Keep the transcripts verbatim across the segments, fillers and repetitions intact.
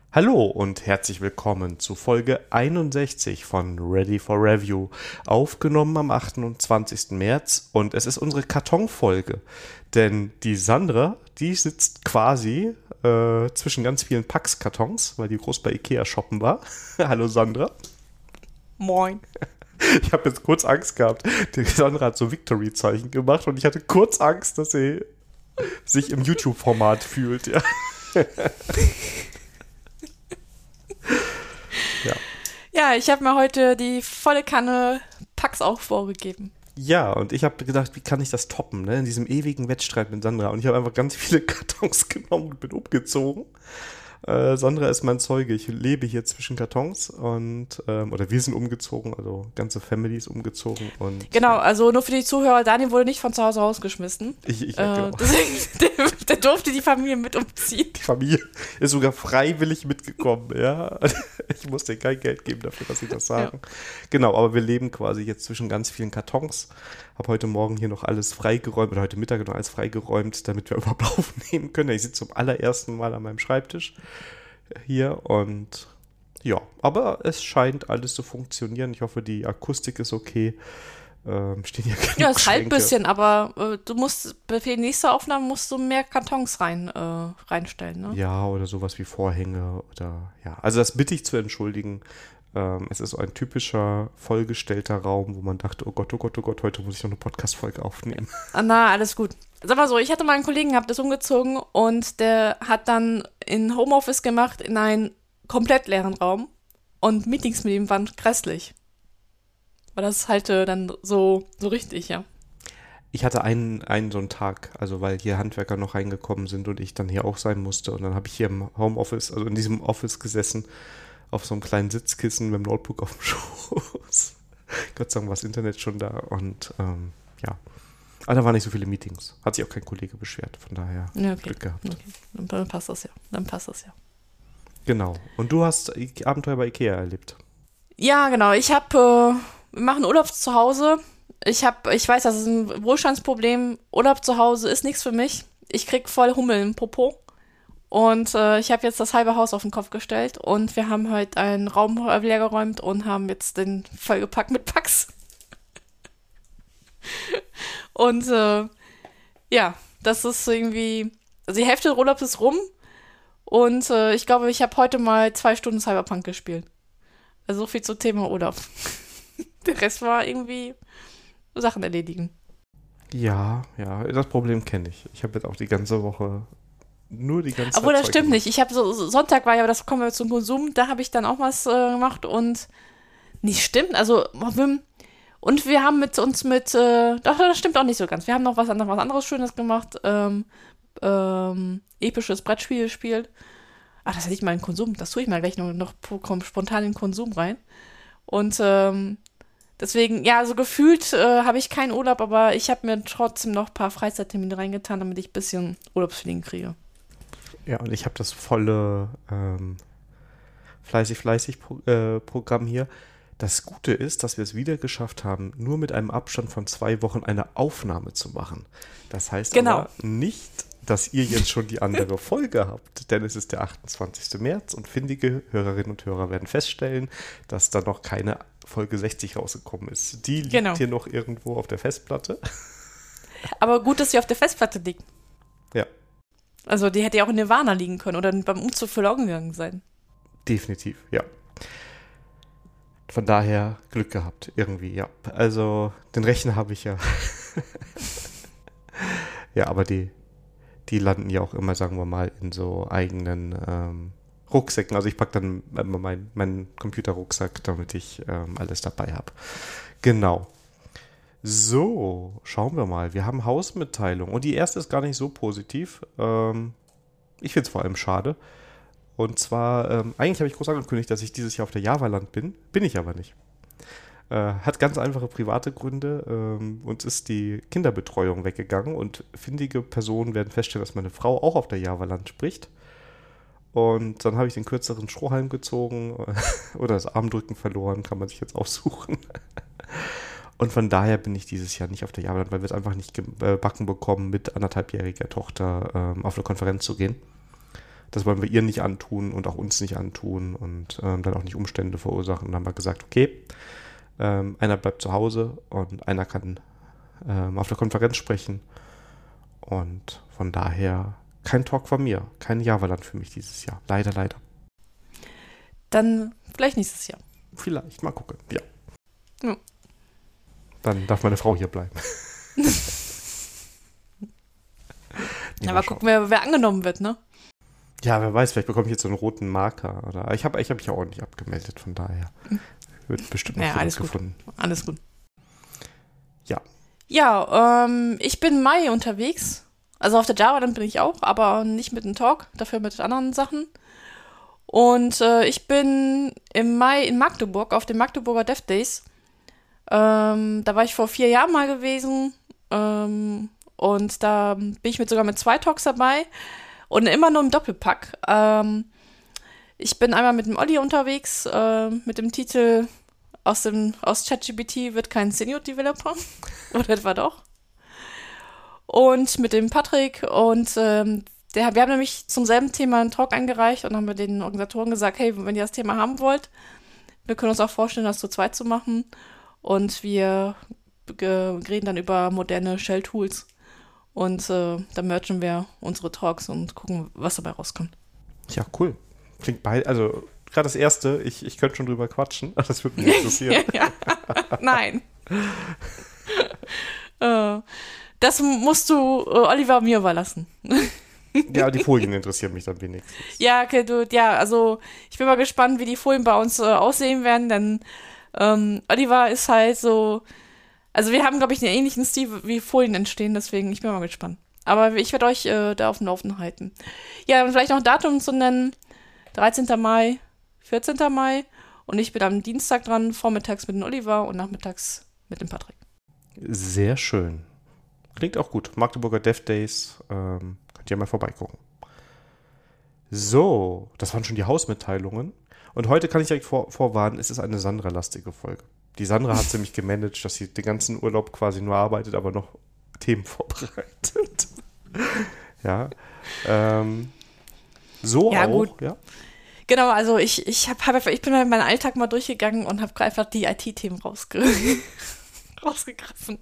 Hallo und herzlich willkommen zu Folge einundsechzig von Ready for Review, aufgenommen am achtundzwanzigsten März, und es ist unsere Kartonfolge, denn die Sandra, die sitzt quasi äh, zwischen ganz vielen Packskartons, weil die groß bei Ikea shoppen war. Hallo Sandra. Moin. Ich habe jetzt kurz Angst gehabt. Die Sandra hat so Victory-Zeichen gemacht und ich hatte kurz Angst, dass sie sich im YouTube-Format fühlt, ja. Ja. Ja, ich habe mir heute die volle Kanne Packs auch vorgegeben. Ja, und ich habe gedacht, wie kann ich das toppen, ne? In diesem ewigen Wettstreit mit Sandra. Und ich habe einfach ganz viele Kartons genommen und bin umgezogen. Äh, Sandra ist mein Zeuge. Ich lebe hier zwischen Kartons und, ähm, oder wir sind umgezogen, also ganze Family ist umgezogen. Und, genau, also nur für die Zuhörer, Daniel wurde nicht von zu Hause rausgeschmissen. Ich, ich, äh, genau. Deswegen, der, der durfte die Familie mit umziehen. Die Familie ist sogar freiwillig mitgekommen, ja. Ich musste kein Geld geben dafür, dass sie das sagen. Ja. Genau, aber wir leben quasi jetzt zwischen ganz vielen Kartons. Habe heute Morgen hier noch alles freigeräumt, oder heute Mittag noch alles freigeräumt, damit wir überhaupt aufnehmen können. Ich sitze zum allerersten Mal an meinem Schreibtisch hier und ja, aber es scheint alles zu funktionieren. Ich hoffe, die Akustik ist okay. Ähm, stehen hier genug ja, es halt ein Schränke. bisschen, aber äh, du musst, für die nächste Aufnahme musst du mehr Kartons rein, äh, reinstellen, ne? Ja, oder sowas wie Vorhänge oder ja. Also das bitte ich zu entschuldigen. Ähm, es ist so ein typischer vollgestellter Raum, wo man dachte, oh Gott, oh Gott, oh Gott, heute muss ich noch eine Podcast-Folge aufnehmen. Ah, na, alles gut. Sag mal so, ich hatte mal einen Kollegen gehabt, der ist umgezogen und der hat dann in Homeoffice gemacht in einen komplett leeren Raum und Meetings mit ihm waren grässlich. War das halt äh, dann so, so richtig, ja. Ich hatte einen, einen so einen Tag, also weil hier Handwerker noch reingekommen sind und ich dann hier auch sein musste. Und dann habe ich hier im Homeoffice, also in diesem Office gesessen, auf so einem kleinen Sitzkissen mit dem Notebook auf dem Schoß. Gott sei Dank war das Internet schon da und ähm, ja. Aber da waren nicht so viele Meetings. Hat sich auch kein Kollege beschwert, von daher ja, okay. Glück gehabt. Okay. Dann passt das ja, dann passt das ja. Genau. Und du hast Abenteuer bei Ikea erlebt. Ja, genau. Ich habe, äh, wir machen Urlaub zu Hause. Ich habe, ich weiß, das ist ein Wohlstandsproblem. Urlaub zu Hause ist nichts für mich. Ich krieg voll Hummel im Popo. Und äh, ich habe jetzt das halbe Haus auf den Kopf gestellt und wir haben heute einen Raum leergeräumt und haben jetzt den vollgepackt mit Packs. Und äh, ja, das ist irgendwie, also die Hälfte des Urlaubs ist rum und äh, ich glaube, ich habe heute mal zwei Stunden Cyberpunk gespielt. Also so viel zum Thema Urlaub. Der Rest war irgendwie Sachen erledigen. Ja, ja, das Problem kenne ich. Ich habe jetzt auch die ganze Woche nur die ganze Zeit. Obwohl, das Zeug stimmt gemacht. nicht. Ich habe so, Sonntag war ja, das kommen wir zum Konsum, da habe ich dann auch was äh, gemacht und nicht stimmt, also und wir haben mit uns mit, äh, doch, das stimmt auch nicht so ganz. Wir haben noch was, noch was anderes Schönes gemacht, ähm, ähm, episches Brettspiel gespielt. Ach, das hätte ich mal in Konsum, das tue ich mal gleich noch, noch spontan in Konsum rein. Und ähm, deswegen, ja, so gefühlt äh, habe ich keinen Urlaub, aber ich habe mir trotzdem noch ein paar Freizeittermine reingetan, damit ich ein bisschen Urlaubsfeeling kriege. Ja, und ich habe das volle ähm, fleißig, fleißig Pro- äh, Programm hier. Das Gute ist, dass wir es wieder geschafft haben, nur mit einem Abstand von zwei Wochen eine Aufnahme zu machen. Das heißt genau. aber nicht, dass ihr jetzt schon die andere Folge habt, denn es ist der achtundzwanzigsten März und findige Hörerinnen und Hörer werden feststellen, dass da noch keine Folge sechzig rausgekommen ist. Die liegt genau. hier noch irgendwo auf der Festplatte. Aber gut, dass sie auf der Festplatte liegt. Ja. Also die hätte ja auch in Nirvana liegen können oder beim Umzug verloren gegangen sein. Definitiv, ja. Von daher Glück gehabt, irgendwie, ja. Also, den Rechner habe ich ja. Ja, aber die, die landen ja auch immer, sagen wir mal, in so eigenen ähm, Rucksäcken. Also ich packe dann immer meinen mein Computerrucksack, damit ich ähm, alles dabei habe. Genau. So, schauen wir mal. Wir haben Hausmitteilung. Und die erste ist gar nicht so positiv. Ähm, ich finde es vor allem schade. Und zwar, ähm, eigentlich habe ich groß angekündigt, dass ich dieses Jahr auf der Javaland bin. Bin ich aber nicht. Äh, hat ganz einfache private Gründe. Ähm, uns ist die Kinderbetreuung weggegangen und findige Personen werden feststellen, dass meine Frau auch auf der Javaland spricht. Und dann habe ich den kürzeren Strohhalm gezogen oder das Armdrücken verloren, kann man sich jetzt aussuchen. Und von daher bin ich dieses Jahr nicht auf der Javaland, weil wir es einfach nicht gebacken bekommen, mit anderthalbjähriger Tochter ähm, auf eine Konferenz zu gehen. Das wollen wir ihr nicht antun und auch uns nicht antun und ähm, dann auch nicht Umstände verursachen. Und dann haben wir gesagt, okay, ähm, einer bleibt zu Hause und einer kann ähm, auf der Konferenz sprechen. Und von daher kein Talk von mir, kein Javaland für mich dieses Jahr. Leider, leider. Dann vielleicht nächstes Jahr. Vielleicht, mal gucken, ja. ja. Dann darf meine Frau hier bleiben. Ja, mal gucken, wer, wer angenommen wird, ne? Ja, wer weiß, vielleicht bekomme ich jetzt so einen roten Marker. Oder ich habe ich hab mich ja auch nicht abgemeldet, von daher wird bestimmt noch ja, alles gefunden. Gut. Alles gut. Ja. Ja, ähm, ich bin im Mai unterwegs. Also auf der Java, dann bin ich auch, aber nicht mit einem Talk, dafür mit anderen Sachen. Und äh, ich bin im Mai in Magdeburg auf den Magdeburger Dev Days. Ähm, da war ich vor vier Jahren mal gewesen. Ähm, und da bin ich mit sogar mit zwei Talks dabei. Und immer nur im Doppelpack. Ähm, ich bin einmal mit dem Olli unterwegs, äh, mit dem Titel aus dem aus ChatGPT wird kein Senior Developer. Oder etwa doch. Und mit dem Patrick und ähm, der, wir haben nämlich zum selben Thema einen Talk eingereicht und haben wir den Organisatoren gesagt, hey, wenn ihr das Thema haben wollt, wir können uns auch vorstellen, das zu zweit zu machen. Und wir äh, reden dann über moderne Shell-Tools. Und äh, dann mergen wir unsere Talks und gucken, was dabei rauskommt. Ja, cool. Klingt bei, also gerade das erste, ich, ich könnte schon drüber quatschen, das würde mich interessieren. ja. Nein. äh, das musst du äh, Oliver mir überlassen. Ja, die Folien interessieren mich dann wenigstens. Ja, okay, du, ja, also ich bin mal gespannt, wie die Folien bei uns äh, aussehen werden, denn ähm, Oliver ist halt so, also wir haben, glaube ich, einen ähnlichen Stil, wie Folien entstehen, deswegen ich bin mal gespannt. Aber ich werde euch äh, da auf dem Laufenden halten. Ja, und vielleicht noch ein Datum zu nennen, dreizehnten Mai, vierzehnten Mai und ich bin am Dienstag dran, vormittags mit dem Oliver und nachmittags mit dem Patrick. Sehr schön. Klingt auch gut. Magdeburger Dev Days, ähm, könnt ihr mal vorbeigucken. So, das waren schon die Hausmitteilungen. Und heute kann ich direkt vor, vorwarnen, es ist eine Sandra-lastige Folge. Die Sandra hat nämlich gemanagt, dass sie den ganzen Urlaub quasi nur arbeitet, aber noch Themen vorbereitet. ja. Ähm, so ja, auch, gut. ja. Genau, also ich, ich, hab, hab, ich bin meinen Alltag mal durchgegangen und habe einfach die I T-Themen rausge rausgegriffen.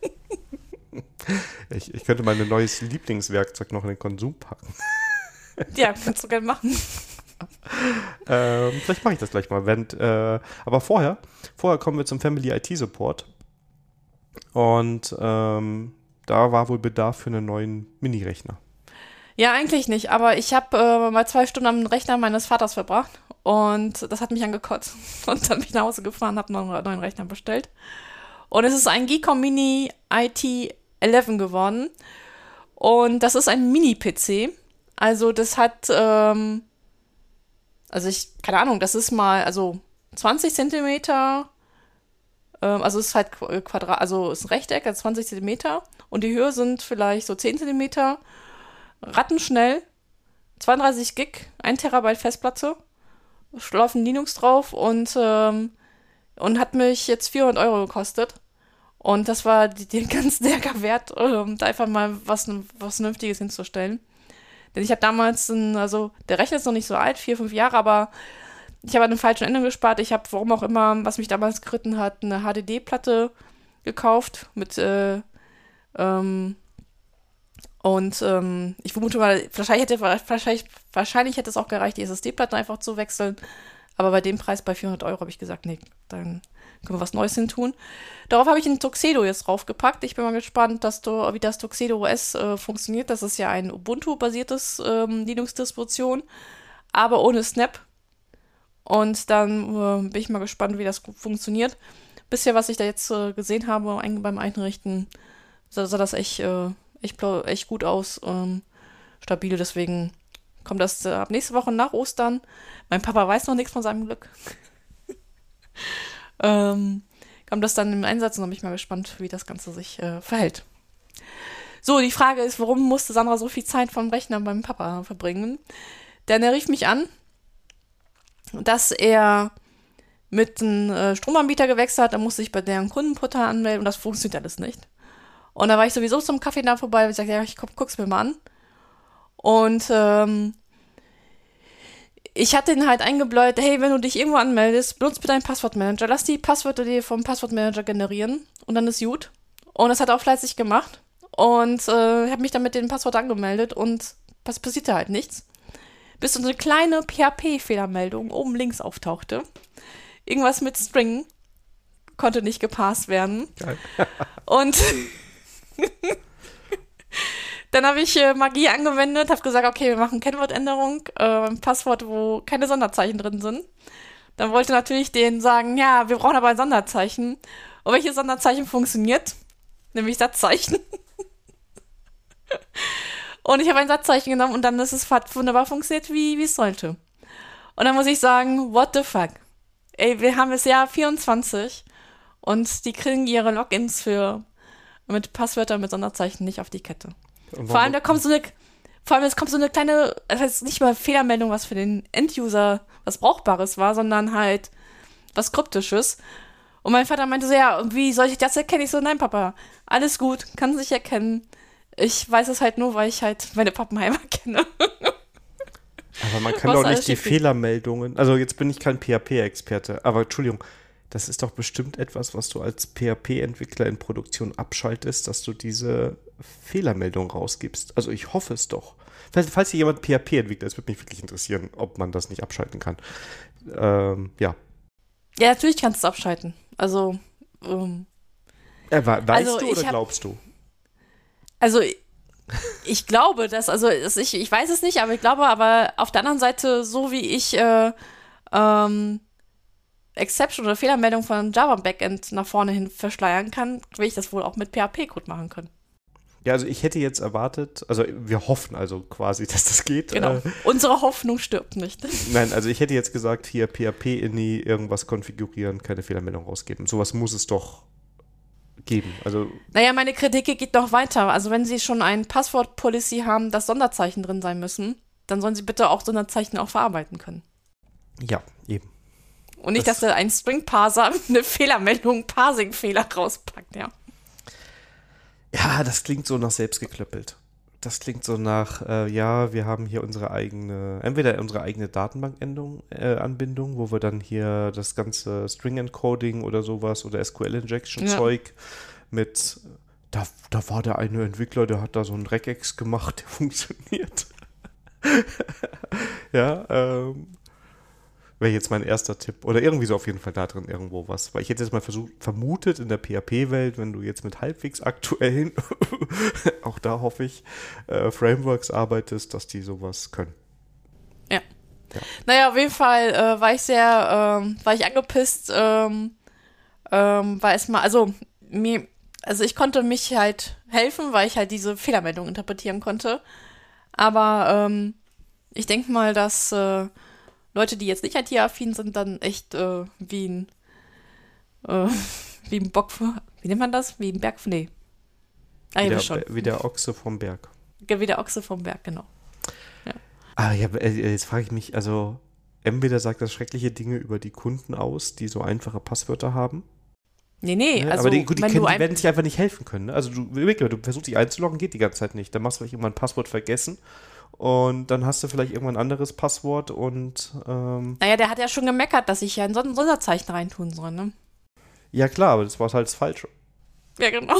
Ich, ich könnte mein neues Lieblingswerkzeug noch in den Konsum packen. Ja, kannst du gerne machen. ähm, vielleicht mache ich das gleich mal. Wenn, äh, aber vorher, vorher kommen wir zum Family I T Support. Und ähm, da war wohl Bedarf für einen neuen Mini-Rechner. Ja, eigentlich nicht, aber ich habe äh, mal zwei Stunden am Rechner meines Vaters verbracht und das hat mich angekotzt. Und dann bin ich nach Hause gefahren, habe noch einen neuen Rechner bestellt. Und es ist ein Geekom Mini I T elf geworden. Und das ist ein Mini-P C. Also das hat, ähm, also ich, keine Ahnung, das ist mal, also zwanzig Zentimeter, ähm, also es ist halt Quadrat, also es ist ein Rechteck, also zwanzig Zentimeter. Und die Höhe sind vielleicht so zehn Zentimeter. Rattenschnell, zweiunddreißig Gig, ein Terabyte Festplatte, laufen Linux drauf und, ähm, und hat mich jetzt vierhundert Euro gekostet. Und das war die, den ganz Ärger wert, um da einfach mal was, was Vernünftiges hinzustellen. Denn ich habe damals, einen, also der Rechner ist noch nicht so alt, vier, fünf Jahre, aber ich habe an einem falschen Ende gespart. Ich habe, warum auch immer, was mich damals geritten hat, eine H D D-Platte gekauft mit, äh, ähm, und ähm, ich vermute mal, wahrscheinlich hätte, wahrscheinlich, wahrscheinlich hätte es auch gereicht, die S S D-Platte einfach zu wechseln. Aber bei dem Preis, bei vierhundert Euro, habe ich gesagt, nee, dann können wir was Neues hin tun. Darauf habe ich einen Tuxedo jetzt draufgepackt. Ich bin mal gespannt, dass du, wie das Tuxedo O S äh, funktioniert. Das ist ja ein Ubuntu-basiertes ähm, Linux-Distribution, aber ohne Snap. Und dann äh, bin ich mal gespannt, wie das funktioniert. Bisher, was ich da jetzt äh, gesehen habe ein, beim Einrichten, sah, sah das echt, äh, echt, echt gut aus. Ähm, stabil, deswegen kommt das äh, ab nächste Woche nach Ostern. Mein Papa weiß noch nichts von seinem Glück. ähm, kommt das dann im Einsatz und dann bin ich mal gespannt, wie das Ganze sich äh, verhält. So, die Frage ist, warum musste Sandra so viel Zeit vom Rechner beim Papa verbringen? Denn er rief mich an, dass er mit einem äh, Stromanbieter gewechselt hat, da musste ich bei deren Kundenportal anmelden und das funktioniert alles nicht. Und da war ich sowieso zum Kaffee da vorbei und ich sagte, ja, ich komm, guck's mir mal an. Und ähm, ich hatte ihn halt eingebläut, hey, wenn du dich irgendwo anmeldest, benutzt bitte einen Passwortmanager. Lass die Passwörter dir vom Passwortmanager generieren und dann ist gut. Und das hat er auch fleißig gemacht. Und äh, ich habe mich dann mit dem Passwort angemeldet und was passierte halt nichts. Bis so eine kleine P H P-Fehlermeldung oben links auftauchte. Irgendwas mit String konnte nicht gepasst werden. Geil. Und dann habe ich äh, Magie angewendet, habe gesagt, okay, wir machen Kennwortänderung, äh, ein Passwort, wo keine Sonderzeichen drin sind. Dann wollte natürlich denen sagen, ja, wir brauchen aber ein Sonderzeichen. Und welches Sonderzeichen funktioniert? Nämlich Satzzeichen. Und ich habe ein Satzzeichen genommen und dann ist es hat wunderbar funktioniert, wie wie es sollte. Und dann muss ich sagen, what the fuck? Ey, wir haben das Jahr vierundzwanzig und die kriegen ihre Logins für mit Passwörtern mit Sonderzeichen nicht auf die Kette. Vor allem, da kommt so eine, vor allem, es kommt so eine kleine, das heißt nicht mal Fehlermeldung, was für den Enduser was Brauchbares war, sondern halt was Kryptisches. Und mein Vater meinte so, ja, wie soll ich das erkennen? Ich so, nein, Papa, alles gut, kann sich erkennen. Ich weiß es halt nur, weil ich halt meine Pappenheimer kenne. Aber man kann doch nicht die Fehlermeldungen, also jetzt bin ich kein P H P-Experte, aber Entschuldigung, das ist doch bestimmt etwas, was du als P H P-Entwickler in Produktion abschaltest, dass du diese Fehlermeldung rausgibst. Also ich hoffe es doch. Falls, falls hier jemand P H P entwickelt, es würde mich wirklich interessieren, ob man das nicht abschalten kann. Ähm, ja. Ja, natürlich kannst du es abschalten. Also, ähm, ja, weißt also du oder hab, glaubst du? Also, ich glaube, dass, also ich, ich weiß es nicht, aber ich glaube, aber auf der anderen Seite, so wie ich äh, ähm, Exception oder Fehlermeldung von Java Backend nach vorne hin verschleiern kann, will ich das wohl auch mit P H P-Code machen können. Ja, also ich hätte jetzt erwartet, also wir hoffen also quasi, dass das geht. Genau, äh, unsere Hoffnung stirbt nicht. Nein, also ich hätte jetzt gesagt, hier P H P-Ini irgendwas konfigurieren, keine Fehlermeldung rausgeben. Sowas muss es doch geben. Also naja, meine Kritik geht noch weiter. Also wenn Sie schon ein Passwort-Policy haben, dass Sonderzeichen drin sein müssen, dann sollen Sie bitte auch Sonderzeichen auch verarbeiten können. Ja, eben. Und nicht, das dass da ein String-Parser eine Fehlermeldung, Parsing-Fehler rauspackt, ja. Ja, das klingt so nach selbstgeklöppelt. Das klingt so nach, äh, ja, wir haben hier unsere eigene, entweder unsere eigene Datenbank-Anbindung, äh, Anbindung, wo wir dann hier das ganze String-Encoding oder sowas oder S Q L-Injection-Zeug ja. mit, da, da war der eine Entwickler, der hat da so einen Regex gemacht, der funktioniert. ja, ähm, wäre jetzt mein erster Tipp. Oder irgendwie so auf jeden Fall da drin irgendwo was. Weil ich hätte jetzt mal versucht, vermutet in der P H P-Welt, wenn du jetzt mit halbwegs aktuellen, auch da hoffe ich, äh, Frameworks arbeitest, dass die sowas können. Ja. ja. Naja, auf jeden Fall äh, war ich sehr, ähm, war ich angepisst, ähm, ähm, weil es mal, also mir, also ich konnte mich halt helfen, weil ich halt diese Fehlermeldung interpretieren konnte. Aber ähm, ich denke mal, dass äh, Leute, die jetzt nicht I T-affin sind, dann echt äh, wie ein äh, wie ein Bock, wie nennt man das? Wie ein Berg, nee. Ah, wie, der, schon. wie der Ochse vom Berg. Wie der Ochse vom Berg, genau. Ja. Ah, ja, jetzt frage ich mich, also entweder sagt das schreckliche Dinge über die Kunden aus, die so einfache Passwörter haben. Nee, nee, ja, also aber die, gut, die, wenn können, du die werden sich einfach nicht helfen können. Ne? Also du, du versuchst dich einzuloggen, geht die ganze Zeit nicht. Dann machst du vielleicht irgendwann ein Passwort vergessen. Und dann hast du vielleicht irgendwann ein anderes Passwort und ähm naja, der hat ja schon gemeckert, dass ich ja ein Sonderzeichen reintun soll, ne? Ja klar, aber das war halt das Falsche. Ja, genau.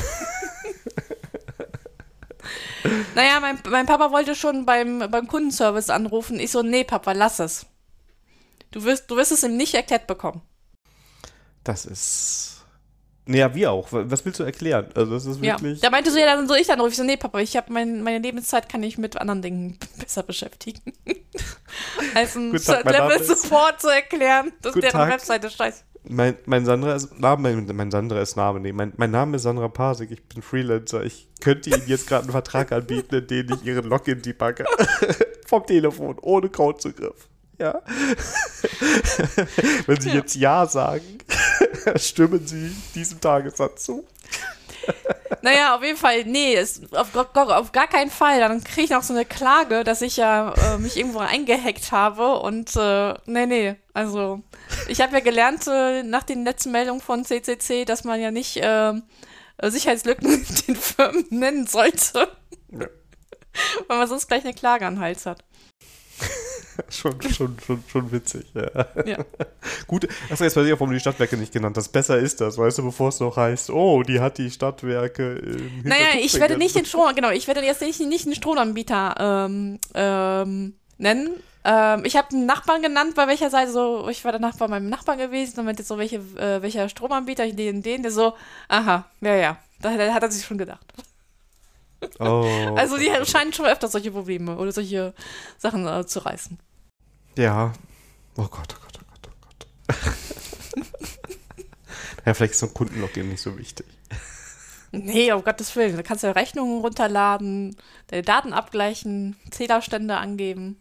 Naja, mein, mein Papa wollte schon beim, beim Kundenservice anrufen. Ich so, nee, Papa, lass es. Du wirst, du wirst es ihm nicht erklärt bekommen. Das ist... Naja, wie auch. Was willst du erklären? Also das ist wirklich... Ja, da meinte so, ja, dann soll ich dann rufen. Ich so, nee, Papa, ich habe mein, meine Lebenszeit kann ich mit anderen Dingen besser beschäftigen. Als ein Level-Support zu erklären, dass deren Tag. Webseite scheiße. Mein, mein Sandra ist Name, mein, mein Sandra ist Name, nee, mein, mein Name ist Sandra Pasek, ich bin Freelancer. Ich könnte Ihnen jetzt gerade einen Vertrag anbieten, in dem ich Ihren Login debugge. Vom Telefon, ohne Codezugriff. Ja. Wenn Sie ja. jetzt Ja sagen, stimmen Sie diesem Tagessatz zu. Naja, auf jeden Fall, nee, ist auf, auf, auf gar keinen Fall. Dann kriege ich noch so eine Klage, dass ich ja äh, mich irgendwo eingehackt habe und äh, nee, nee, also ich habe ja gelernt äh, nach den letzten Meldungen von C C C, dass man ja nicht äh, Sicherheitslücken den Firmen nennen sollte, ja. weil man sonst gleich eine Klage an den Hals hat. schon, schon, schon, schon witzig, ja. Ja. Gut, achso, jetzt weiß ich auch, warum du die Stadtwerke nicht genannt hast. Besser ist das, weißt du, bevor es noch heißt, oh, die hat die Stadtwerke im Naja, ich werde nicht den Strom, genau, ich werde jetzt nicht, nicht den Stromanbieter ähm, ähm, nennen. Ähm, ich habe einen Nachbarn genannt, bei welcher Seite so, ich war der Nachbar meinem Nachbarn gewesen und meinte so, welche, äh, welcher Stromanbieter, den, den, der so, aha, ja, ja, da, da hat er sich schon gedacht. Oh. Also die scheinen schon öfter solche Probleme oder solche Sachen äh, zu reißen. Ja. Oh Gott, oh Gott, oh Gott, oh Gott. Ja, vielleicht ist so ein Kundenlogin nicht so wichtig. Nee, um Gottes Willen. Da kannst du ja Rechnungen runterladen, deine Daten abgleichen, Zählerstände angeben.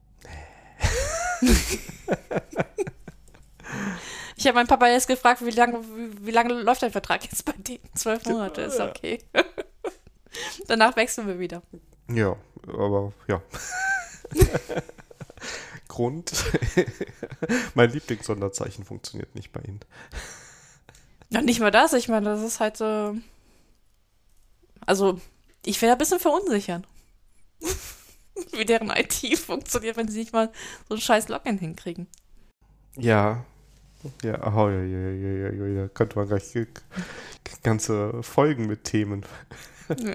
Ich habe meinen Papa jetzt gefragt, wie lange wie, wie lange läuft dein Vertrag jetzt bei denen? Zwölf Monate, ist okay. Danach wechseln wir wieder. Ja, aber ja. Grund. Mein Lieblingssonderzeichen funktioniert nicht bei Ihnen. Ja, nicht mal das. Ich meine, das ist halt so. Also, ich wäre ein bisschen verunsichert. Wie deren I T funktioniert, wenn sie nicht mal so ein scheiß Login hinkriegen. Ja. Ja, oh, ja, ja, ja, ja, ja, da könnte man gleich g- g- ganze Folgen mit Themen. Ja.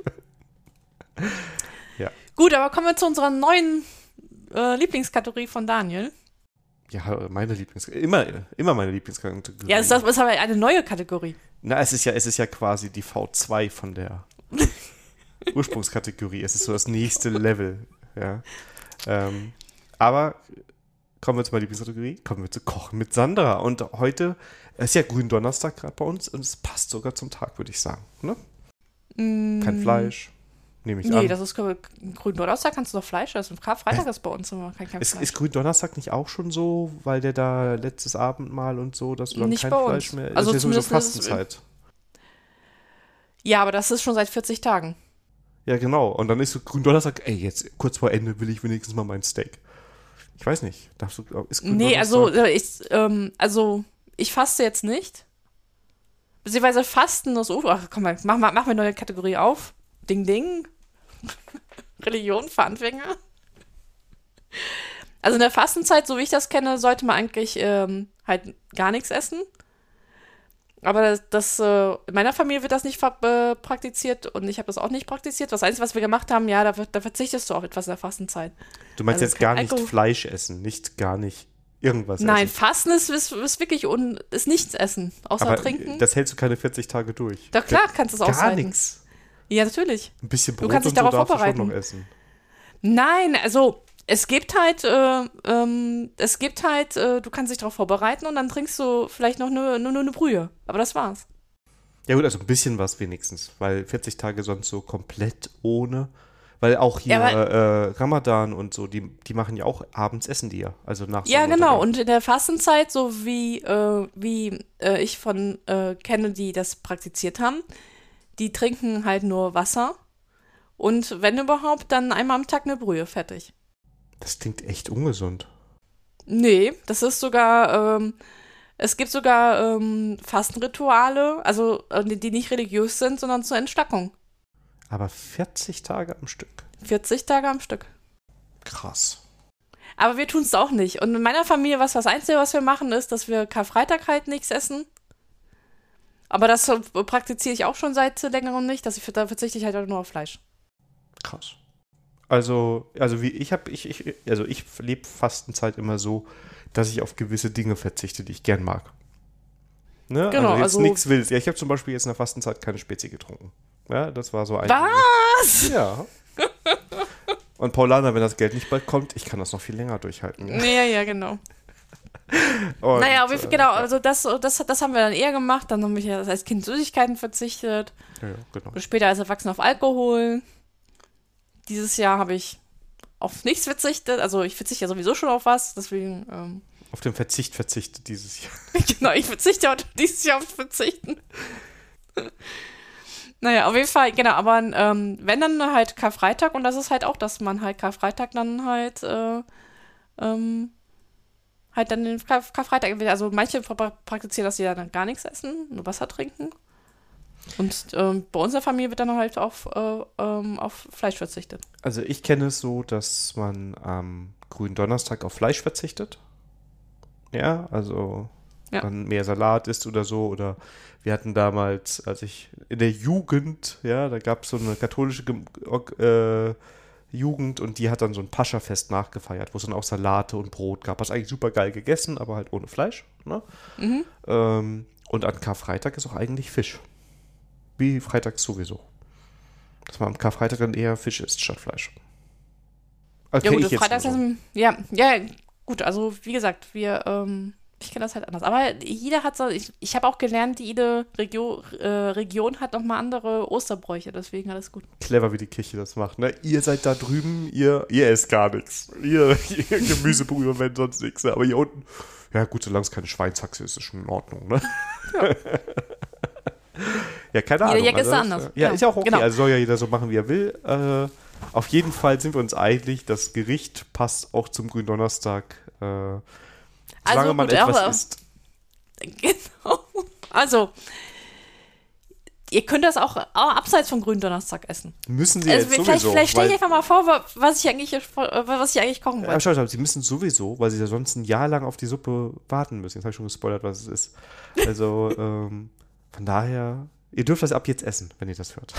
Ja. Gut, aber kommen wir zu unserer neuen äh, Lieblingskategorie von Daniel. Ja, meine Lieblings... Immer, immer meine Lieblingskategorie. Ja, ist das ist aber eine neue Kategorie. Na, es ist ja, es ist ja quasi die V zwei von der Ursprungskategorie. Es ist so das nächste Level. Ja. Ähm, aber kommen wir zu meiner Lieblingskategorie. Kommen wir zu Kochen mit Sandra. Und heute ist ja Gründonnerstag gerade bei uns und es passt sogar zum Tag, würde ich sagen. Ne? Mm, Kein Fleisch, nehme ich Nee, an. das ist Gründonnerstag, kannst du doch Fleisch essen. Karfreitag ist bei uns immer kein, kein Ist, Fleisch. ist Gründonnerstag nicht auch schon so, weil der da letztes Abendmahl und so, dass du dann Nicht kein bei uns. Fleisch mehr... Also das ist ja sowieso zumindest ist es- Fastenzeit. Ja, aber das ist schon seit vierzig Tagen. Ja, genau. Und dann ist so Gründonnerstag, ey, jetzt kurz vor Ende will ich wenigstens mal mein Steak. Ich weiß nicht. Darfst du, ist Nee, also äh, ich, ähm, also ich faste jetzt nicht. Beziehungsweise Fasten ist... Oh, ach, komm mal, mach, mach, mach mir eine neue Kategorie auf. Ding, ding. Religion für Anfänger. Also in der Fastenzeit, so wie ich das kenne, sollte man eigentlich ähm, halt gar nichts essen. Aber das, das äh, in meiner Familie wird das nicht ver- äh, praktiziert und ich habe das auch nicht praktiziert. Das Einzige, was wir gemacht haben, ja, da, ver- da verzichtest du auf etwas in der Fastenzeit. Du meinst also jetzt gar kein nicht Alkohol. Fleisch essen, nicht gar nicht irgendwas Nein, essen. Fasten ist, ist, ist wirklich un, ist nichts essen, außer Aber trinken. das hältst du keine vierzig Tage durch. Doch klar, kannst du es Gar aushalten. nichts. Ja, natürlich. Ein bisschen Du Brot kannst dich und so darauf darfst du schon vorbereiten. noch essen. Nein, also es gibt halt, äh, ähm, es gibt halt, äh, du kannst dich darauf vorbereiten und dann trinkst du vielleicht noch eine, nur, nur eine Brühe. Aber das war's. Ja gut, also ein bisschen was wenigstens, weil vierzig Tage sonst so komplett ohne, weil auch hier Ja, aber- äh, Ramadan und so, die, die machen ja auch abends essen die ja, also nach Ja, Sonnenuntergang. genau. Und in der Fastenzeit, so wie, äh, wie äh, ich von äh, kenne, die das praktiziert haben, die trinken halt nur Wasser und wenn überhaupt, dann einmal am Tag eine Brühe, fertig. Das klingt echt ungesund. Nee, das ist sogar, ähm, es gibt sogar ähm, Fastenrituale, also äh, die die nicht religiös sind, sondern zur Entschlackung. Aber vierzig Tage am Stück. vierzig Tage am Stück. Krass. Aber wir tun es auch nicht. Und in meiner Familie, was das Einzige, was wir machen, ist, dass wir Karfreitag halt nichts essen. Aber das äh, praktiziere ich auch schon seit längerem nicht, dass ich, da verzichte ich halt nur auf Fleisch. Krass. Also, also wie ich habe, ich, ich, also ich lebe Fastenzeit immer so, dass ich auf gewisse Dinge verzichte, die ich gern mag. Ne? Genau, also jetzt also- nichts Wildes. Ja, ich habe zum Beispiel jetzt in der Fastenzeit keine Spezi getrunken. Ja, das war so ein. Was? Ja. Und Paulana, wenn das Geld nicht bald kommt, ich kann das noch viel länger durchhalten. Ja. Ja, ja, genau. Und, naja, aber äh, genau, ja. also das, das, das haben wir dann eher gemacht. Dann habe ich ja als Kind Süßigkeiten verzichtet. Ja, ja, genau. Und später als Erwachsener auf Alkohol. Dieses Jahr habe ich auf nichts verzichtet. Also ich verzichte ja sowieso schon auf was. Deswegen, ähm, Auf den Verzicht verzichtet dieses Jahr. genau, ich verzichte auch dieses Jahr auf Verzichten. Naja, auf jeden Fall, genau, aber ähm, wenn dann halt Karfreitag und das ist halt auch, dass man halt Karfreitag dann halt, äh, ähm, halt dann den Kar Karfreitag, entweder- also manche pra praktizieren, dass sie dann gar nichts essen, nur Wasser trinken. Und ähm, bei unserer Familie wird dann halt auf, äh, ähm, auf Fleisch verzichtet. Also ich kenne es so, dass man am Gründonnerstag auf Fleisch verzichtet. Ja, also Ja. dann mehr Salat isst oder so. Oder wir hatten damals, als ich in der Jugend, ja, da gab es so eine katholische Gem- äh, Jugend und die hat dann so ein Paschafest nachgefeiert, wo es dann auch Salate und Brot gab. Was eigentlich super geil gegessen, aber halt ohne Fleisch. Ne? Mhm. Ähm, und an Karfreitag ist auch eigentlich Fisch. Wie freitags sowieso. Dass man am Karfreitag dann eher Fisch isst statt Fleisch. Also Ja kenn gut, ich jetzt Freitags nur so. ist, ja, ja, gut, also wie gesagt, wir, ähm, ich kenne das halt anders. Aber jeder hat so, ich, ich habe auch gelernt, jede Regio, äh, Region hat nochmal andere Osterbräuche, deswegen alles gut. Clever, wie die Kirche das macht, ne? Ihr seid da drüben, ihr, ihr esst gar nichts. Ihr, ihr Gemüsebrühe, wenn sonst nichts. Aber hier unten, ja gut, solange es keine Schweinshaxe ist, ist schon in Ordnung, ne? Ja. Ja, keine Jeder Ahnung. Jack ist also da das, anders. Ja, Ja, ist ja auch okay. genau. Also soll ja jeder so machen, wie er will. Äh, auf jeden Fall sind wir uns einig, das Gericht passt auch zum Gründonnerstag. Äh, solange Also man gut, etwas aber- isst. Genau. Also, ihr könnt das auch, auch abseits vom Gründonnerstag essen. Müssen sie Also jetzt vielleicht, sowieso. vielleicht stell weil- ich einfach mal vor, wa- was ich eigentlich, was ich eigentlich kochen Ja, wollte. schau, schau, sie müssen sowieso, weil sie ja sonst ein Jahr lang auf die Suppe warten müssen. Jetzt habe ich schon gespoilert, was es ist. Also, ähm, von daher, ihr dürft das ab jetzt essen, wenn ihr das hört.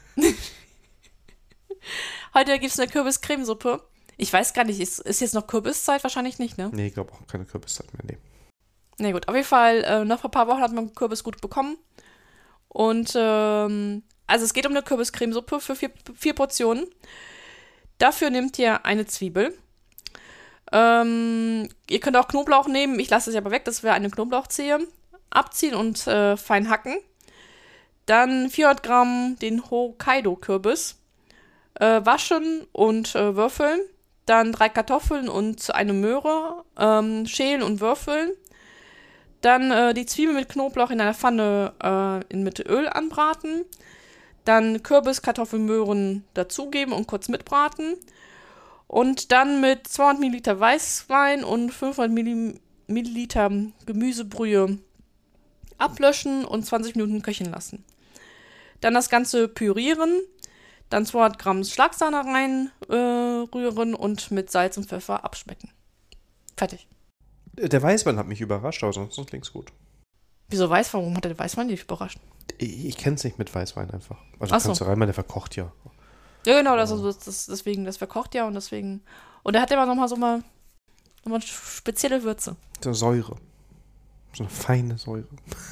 Heute gibt es eine Kürbis-Cremesuppe. Ich weiß gar nicht, ist, ist jetzt noch Kürbiszeit? Wahrscheinlich nicht, ne? Nee, ich glaube auch keine Kürbiszeit mehr. Nee. Nee, gut. Auf jeden Fall, äh, noch vor ein paar Wochen hat man Kürbis gut bekommen. Und, ähm, also es geht um eine Kürbis-Cremesuppe für vier, vier Portionen. Dafür nehmt ihr eine Zwiebel. Ähm, ihr könnt auch Knoblauch nehmen. Ich lasse es aber weg, das wäre eine Knoblauchzehe. Abziehen und äh, fein hacken. Dann vierhundert Gramm den Hokkaido-Kürbis. Äh, waschen und äh, würfeln. Dann drei Kartoffeln und eine Möhre. Ähm, schälen und würfeln. Dann äh, die Zwiebel mit Knoblauch in einer Pfanne äh, in, mit Öl anbraten. Dann Kürbis, Kartoffeln, Möhren dazugeben und kurz mitbraten. Und dann mit zweihundert Milliliter Weißwein und fünfhundert Milliliter Gemüsebrühe ablöschen und zwanzig Minuten köcheln lassen. Dann das Ganze pürieren. Dann zweihundert Gramm Schlagsahne reinrühren äh, und mit Salz und Pfeffer abschmecken. Fertig. Der Weißwein hat mich überrascht, aber sonst klingt es gut. Wieso Weißwein? Warum hat der Weißwein dich überrascht? Ich, ich kenne es nicht mit Weißwein einfach. Also Ach so. kannst du reinmachen, der verkocht ja. Ja, genau, das ist das, deswegen, das verkocht ja und deswegen. Und da hat er aber nochmal so mal, noch mal spezielle Würze. So eine Säure. So eine feine Säure.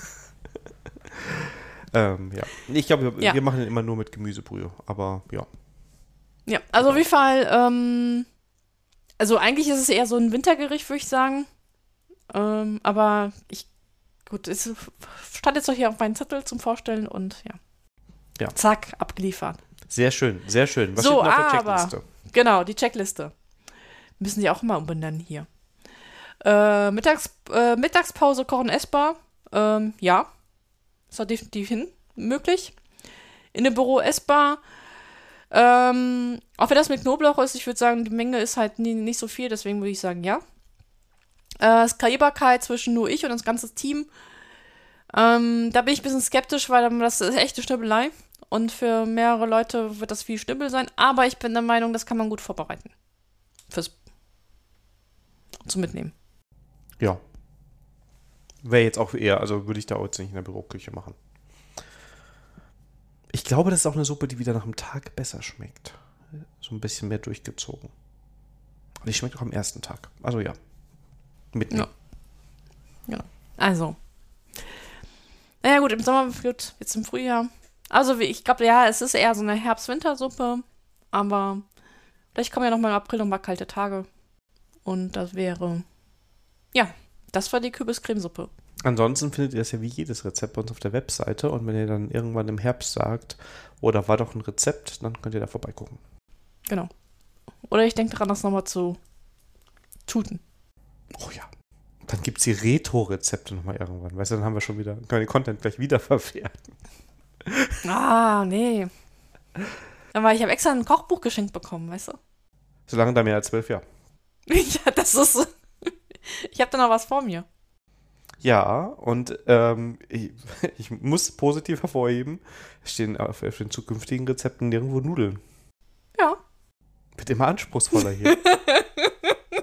ähm, ja. Ich glaube, wir, Ja. wir machen den immer nur mit Gemüsebrühe, aber ja. Ja, also auf jeden Fall, ähm, also eigentlich ist es eher so ein Wintergericht, würde ich sagen. Ähm, aber ich, gut, es stand jetzt doch hier auf meinen Zettel zum Vorstellen und ja. Ja. Zack, abgeliefert. Sehr schön, sehr schön. Was So, steht denn auf der aber- Checkliste? Genau, die Checkliste. Müssen die auch immer umbenennen hier. Äh, Mittags, äh, Mittagspause kochen essbar. Ähm, ja. Ist doch definitiv hin. Möglich. In dem Büro essbar. Ähm, auch wenn das mit Knoblauch ist, ich würde sagen, die Menge ist halt nie, nicht so viel, deswegen würde ich sagen, ja. Äh, Skalierbarkeit zwischen nur ich und das ganze Team. Ähm, da bin ich ein bisschen skeptisch, weil das ist echte Schnibbelei. Und für mehrere Leute wird das viel Schnibbel sein. Aber ich bin der Meinung, das kann man gut vorbereiten. Fürs zum Mitnehmen. Ja. Wäre jetzt auch eher, also würde ich da jetzt nicht in der Büroküche machen. Ich glaube, das ist auch eine Suppe, die wieder nach einem Tag besser schmeckt. So ein bisschen mehr durchgezogen. Aber die schmeckt auch am ersten Tag. Also ja. Mitnehmen. Genau. Also. Naja, gut, im Sommer, gut, jetzt im Frühjahr. Also, wie- ich glaube, ja, es ist eher so eine Herbst-Winter-Suppe. Aber vielleicht kommen ja noch mal im April noch mal kalte Tage. Und das wäre. Ja, das war die Kürbis-Cremesuppe. Ansonsten findet ihr das ja wie jedes Rezept bei uns auf der Webseite. Und wenn ihr dann irgendwann im Herbst sagt, oh, da war doch ein Rezept, dann könnt ihr da vorbeigucken. Genau. Oder ich denke daran, das nochmal zu shooten. Oh ja. Dann gibt es die Retro-Rezepte nochmal irgendwann. Weißt du, dann haben wir schon wieder, können wir den Content gleich wieder verwerten. Ah, nee. Aber ich habe extra ein Kochbuch geschenkt bekommen, weißt du? Solange da mehr als zwölf Jahre. Ja, das ist. Ich habe da noch was vor mir. Ja, und ähm, ich, ich muss positiv hervorheben, es stehen auf, auf den zukünftigen Rezepten nirgendwo Nudeln. Ja. Wird immer anspruchsvoller hier.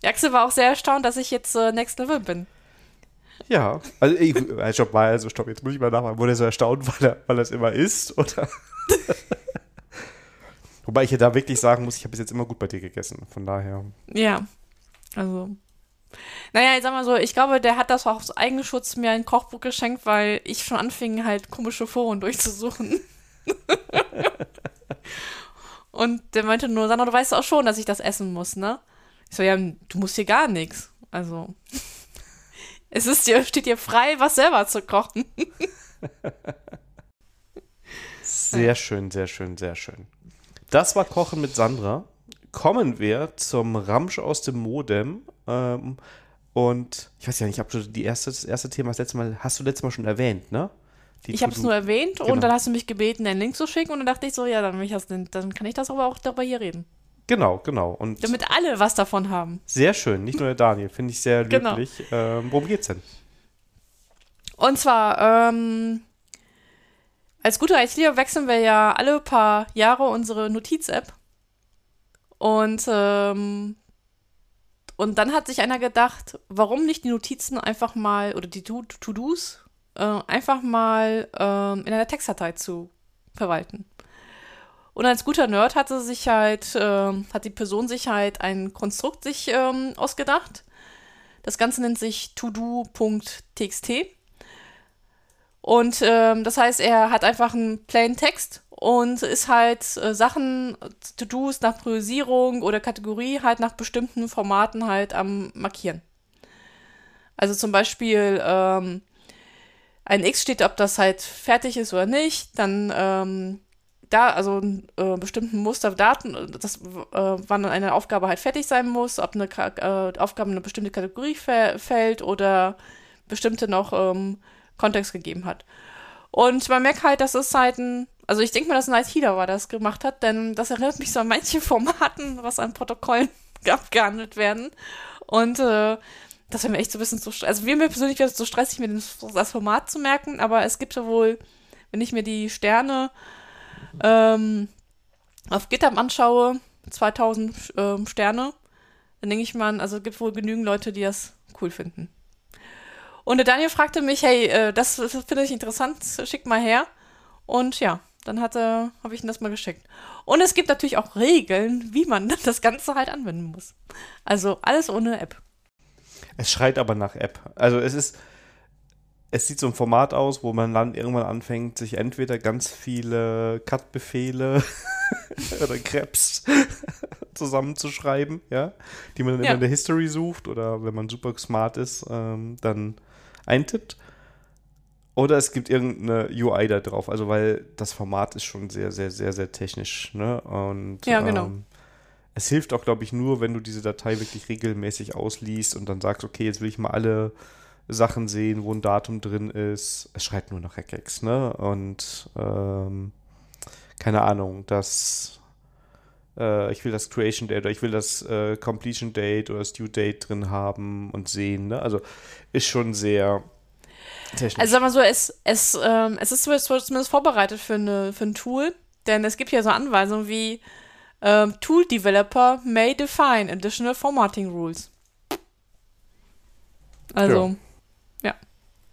Die Axel war auch sehr erstaunt, dass ich jetzt äh, Next Level bin. Ja, also ich, äh, stopp mal, also stopp, jetzt muss ich mal nachfragen, wurde er so erstaunt, weil er, weil er es immer isst, oder? Wobei ich ja da wirklich sagen muss, ich habe es jetzt immer gut bei dir gegessen, von daher. Ja, also. Naja, ich sag mal so, ich glaube, der hat das auch aus Eigenschutz mir ein Kochbuch geschenkt, weil ich schon anfing, halt komische Foren durchzusuchen. Und der meinte nur, Sandra, du weißt auch schon, dass ich das essen muss, ne? Ich so, ja, du musst hier gar nichts. Also, es ist dir, steht dir frei, was selber zu kochen. Sehr schön, sehr schön, sehr schön. Das war Kochen mit Sandra. Kommen wir zum Ramsch aus dem Modem. Ähm, und ich weiß ja nicht, ob du die erste, das erste Thema das letzte Mal, hast du letztes Mal schon erwähnt, ne? Die ich habe es nur erwähnt genau. Und dann hast du mich gebeten, den Link zu schicken und dann dachte ich so, ja, dann, will ich das, dann kann ich das aber auch darüber hier reden. Genau, genau. Und damit alle was davon haben. Sehr schön, nicht nur der Daniel, finde ich sehr löblich. Genau. Ähm, worum geht's denn? Und zwar, ähm, als gute ITler wechseln wir ja alle paar Jahre unsere Notiz-App. Und, ähm, und dann hat sich einer gedacht, warum nicht die Notizen einfach mal, oder die To-Dos, äh, einfach mal ähm, in einer Textdatei zu verwalten. Und als guter Nerd hatte sich halt, ähm, hat die Person sich halt ein Konstrukt sich ähm, ausgedacht. Das Ganze nennt sich todo.txt. Und ähm, das heißt, er hat einfach einen plain Text und ist halt äh, Sachen, To-Dos nach Priorisierung oder Kategorie halt nach bestimmten Formaten halt am Markieren. Also zum Beispiel ähm, ein X steht, ob das halt fertig ist oder nicht, dann ähm, da, also äh, bestimmten Muster Daten, das, äh, wann eine Aufgabe halt fertig sein muss, ob eine äh, Aufgabe in eine bestimmte Kategorie fä- fällt oder bestimmte noch ähm, Kontext gegeben hat. Und man merkt halt, dass es halt ein, also ich denke mal, dass ein ITler war, der das gemacht hat, denn das erinnert mich so an manche Formaten, was an Protokollen abgehandelt werden. Und äh, das wäre mir echt so ein bisschen zu stressig. Also mir persönlich wäre es so stressig, mir das Format zu merken, aber es gibt ja wohl, wenn ich mir die Sterne ähm, auf GitHub anschaue, zweitausend ähm, Sterne, dann denke ich mal, also es gibt wohl genügend Leute, die das cool finden. Und der Daniel fragte mich, hey, äh, das, das finde ich interessant, schick mal her. Und ja, dann hatte, habe ich ihm das mal geschickt. Und es gibt natürlich auch Regeln, wie man das Ganze halt anwenden muss. Also alles ohne App. Es schreit aber nach App. Also es ist, es sieht so ein Format aus, wo man dann irgendwann anfängt, sich entweder ganz viele Cut-Befehle oder Krebs zusammenzuschreiben, ja, die man dann Ja. immer in der History sucht oder wenn man super smart ist, ähm, dann eintippt. Oder es gibt irgendeine U I da drauf, also weil das Format ist schon sehr, sehr, sehr, sehr technisch, ne? Und Ja, genau. ähm, es hilft auch, glaube ich, nur, wenn du diese Datei wirklich regelmäßig ausliest und dann sagst, okay, jetzt will ich mal alle Sachen sehen, wo ein Datum drin ist. Es schreit nur nach Regex, ne? Und ähm, keine Ahnung, das äh, ich will das Creation Date oder ich will das äh, Completion Date oder das Due Date drin haben und sehen, ne? Also ist schon sehr technisch. Also sag mal so, es, es, ähm, es ist zumindest vorbereitet für, eine, für ein Tool, denn es gibt ja so Anweisungen wie ähm, Tool Developer may define additional formatting rules. Also, ja. ja.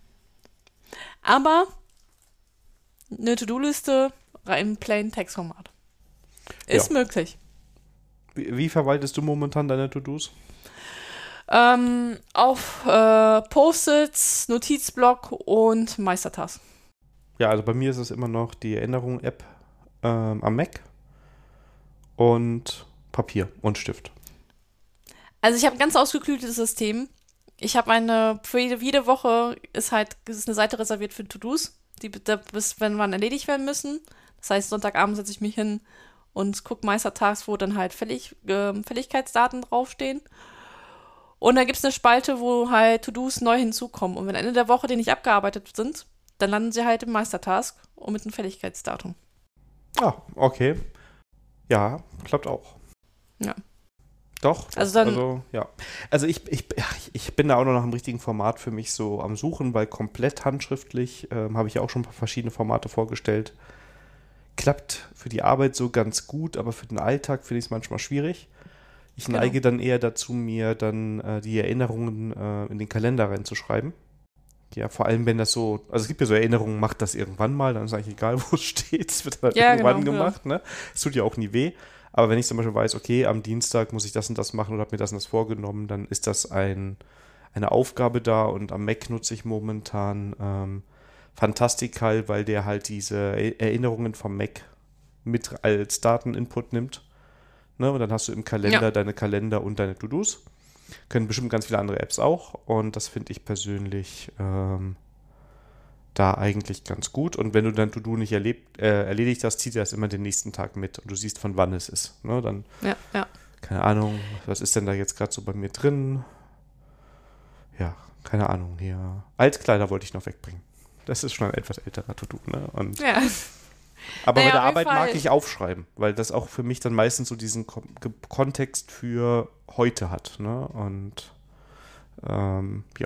Aber eine To-Do-Liste im plain Textformat. Ist Ja. möglich. Wie, wie verwaltest du momentan deine To-Dos? Ähm, auf äh, Post-its, Notizblock und Meistertask. Ja, also bei mir ist es immer noch die Erinnerung-App ähm, am Mac und Papier und Stift. Also ich habe ein ganz ausgeklügeltes System. Ich habe eine, für jede, jede Woche ist halt ist eine Seite reserviert für To-Dos, die bis wenn wann erledigt werden müssen. Das heißt, Sonntagabend setze ich mich hin und gucke Meistertags, wo dann halt Fällig, äh, Fälligkeitsdaten draufstehen. Und dann gibt es eine Spalte, wo halt To-Dos neu hinzukommen. Und wenn Ende der Woche die nicht abgearbeitet sind, dann landen sie halt im Meistertask und mit einem Fälligkeitsdatum. Ah, okay. Ja, klappt auch. Ja. Doch, Also dann- also ja. Also ich, ich, ja, ich bin da auch noch nach dem richtigen Format für mich so am Suchen, weil komplett handschriftlich ähm, habe ich ja auch schon verschiedene Formate vorgestellt. Klappt für die Arbeit so ganz gut, aber für den Alltag finde ich es manchmal schwierig. Ich neige genau. dann eher dazu, mir dann äh, die Erinnerungen äh, in den Kalender reinzuschreiben. Ja, vor allem, wenn das so, also es gibt ja so Erinnerungen, macht das irgendwann mal, dann ist eigentlich egal, wo es steht, es wird halt ja, irgendwann genau, gemacht, genau. ne? Es tut ja auch nie weh. Aber wenn ich zum Beispiel weiß, okay, am Dienstag muss ich das und das machen oder habe mir das und das vorgenommen, dann ist das ein, eine Aufgabe da und am Mac nutze ich momentan ähm, Fantastical, weil der halt diese Erinnerungen vom Mac mit als Dateninput nimmt. Ne? Und dann hast du im Kalender ja. deine Kalender und deine To-Dos. Können bestimmt ganz viele andere Apps auch und das finde ich persönlich ähm, da eigentlich ganz gut. Und wenn du dein To-Do nicht erlebt, äh, erledigt hast, zieht er das immer den nächsten Tag mit und du siehst, von wann es ist. Ne? Dann, ja, ja. keine Ahnung, was ist denn da jetzt gerade so bei mir drin? Ja, keine Ahnung, hier. Altkleider wollte ich noch wegbringen. Das ist schon ein etwas älterer To-Do, ne? Und ja. Aber naja, bei der Arbeit Fall. mag ich aufschreiben, weil das auch für mich dann meistens so diesen Ko- Kontext für heute hat. Ne? Und ähm, ja.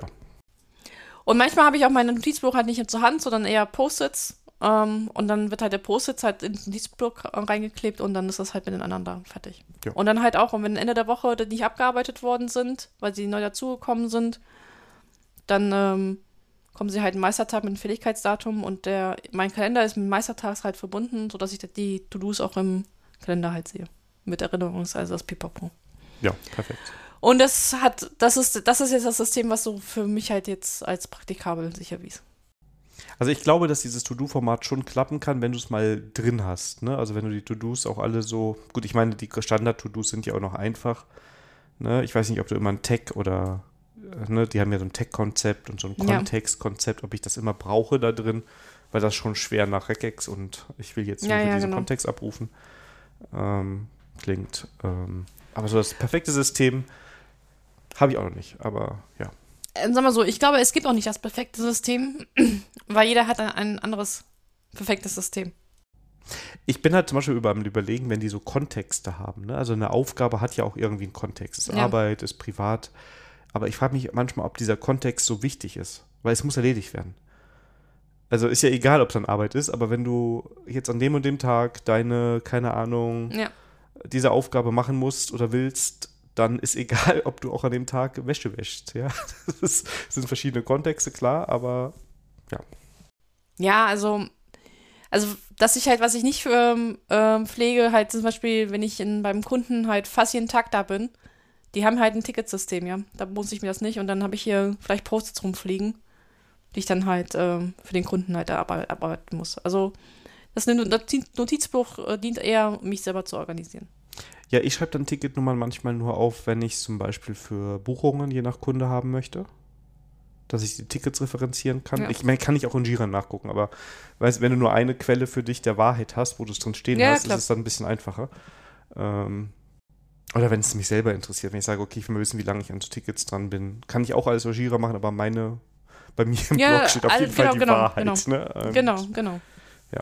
Und manchmal habe ich auch mein Notizbuch halt nicht zur Hand, sondern eher Post-its. Ähm, und dann wird halt der Post-its halt ins Notizbuch reingeklebt und dann ist das halt mit den anderen da fertig. Ja. Und dann halt auch, und wenn Ende der Woche die nicht abgearbeitet worden sind, weil sie neu dazugekommen sind, dann ähm, kommen sie halt einen Meistertag mit einem Fälligkeitsdatum und der, mein Kalender ist mit Meistertags halt verbunden, sodass ich die To-Dos auch im Kalender halt sehe. Mit Erinnerungs-, also das Pipapo. Ja, perfekt. Und das hat, das ist, das ist jetzt das System, was so für mich halt jetzt als praktikabel sich erwies. Also ich glaube, dass dieses To-Do-Format schon klappen kann, wenn du es mal drin hast. Ne? Also wenn du die To-Dos auch alle so, gut, ich meine, die Standard-To-Dos sind ja auch noch einfach. Ne? Ich weiß nicht, ob du immer ein Tag oder Ne, die haben ja so ein Tech-Konzept und so ein Kontextkonzept, ob ich das immer brauche da drin, weil das schon schwer nach Regex und ich will jetzt nur ja, für ja, diesen genau. Kontext abrufen. Ähm, klingt. Ähm, aber so das perfekte System habe ich auch noch nicht, aber ja. Ähm, sag mal so, ich glaube, es gibt auch nicht das perfekte System, weil jeder hat ein, ein anderes perfektes System. Ich bin halt zum Beispiel über am Überlegen, wenn die so Kontexte haben. Ne? Also eine Aufgabe hat ja auch irgendwie einen Kontext. Ist ja. Arbeit, ist privat. Aber ich frage mich manchmal, ob dieser Kontext so wichtig ist, weil es muss erledigt werden. Also ist ja egal, ob es dann Arbeit ist, aber wenn du jetzt an dem und dem Tag deine, keine Ahnung, ja. diese Aufgabe machen musst oder willst, dann ist egal, ob du auch an dem Tag Wäsche wäschst. Ja? Das, ist, das sind verschiedene Kontexte, klar, aber ja. Ja, also, also dass ich halt, was ich nicht für, ähm, pflege, halt zum Beispiel, wenn ich in, beim Kunden halt fast jeden Tag da bin, die haben halt ein Ticketsystem, ja. Da muss ich mir das nicht. Und dann habe ich hier vielleicht Post-its rumfliegen, die ich dann halt ähm, für den Kunden halt abarbeiten muss. Also das Notizbuch äh, dient eher, um mich selber zu organisieren. Ja, ich schreibe dann Ticketnummern manchmal nur auf, wenn ich es zum Beispiel für Buchungen je nach Kunde haben möchte. Dass ich die Tickets referenzieren kann. Ja. Ich meine, kann ich auch in Jira nachgucken, aber weißt, wenn du nur eine Quelle für dich der Wahrheit hast, wo du es drin stehen ja, hast, klar. ist es dann ein bisschen einfacher. Ähm, Oder wenn es mich selber interessiert, wenn ich sage, okay, ich will mal wissen, wie lange ich an so Tickets dran bin, kann ich auch alles auf Jira machen, aber meine, bei mir im ja, Blog steht auf jeden genau, Fall die genau, Wahrheit. Genau, ne? Und, genau. genau. Ja.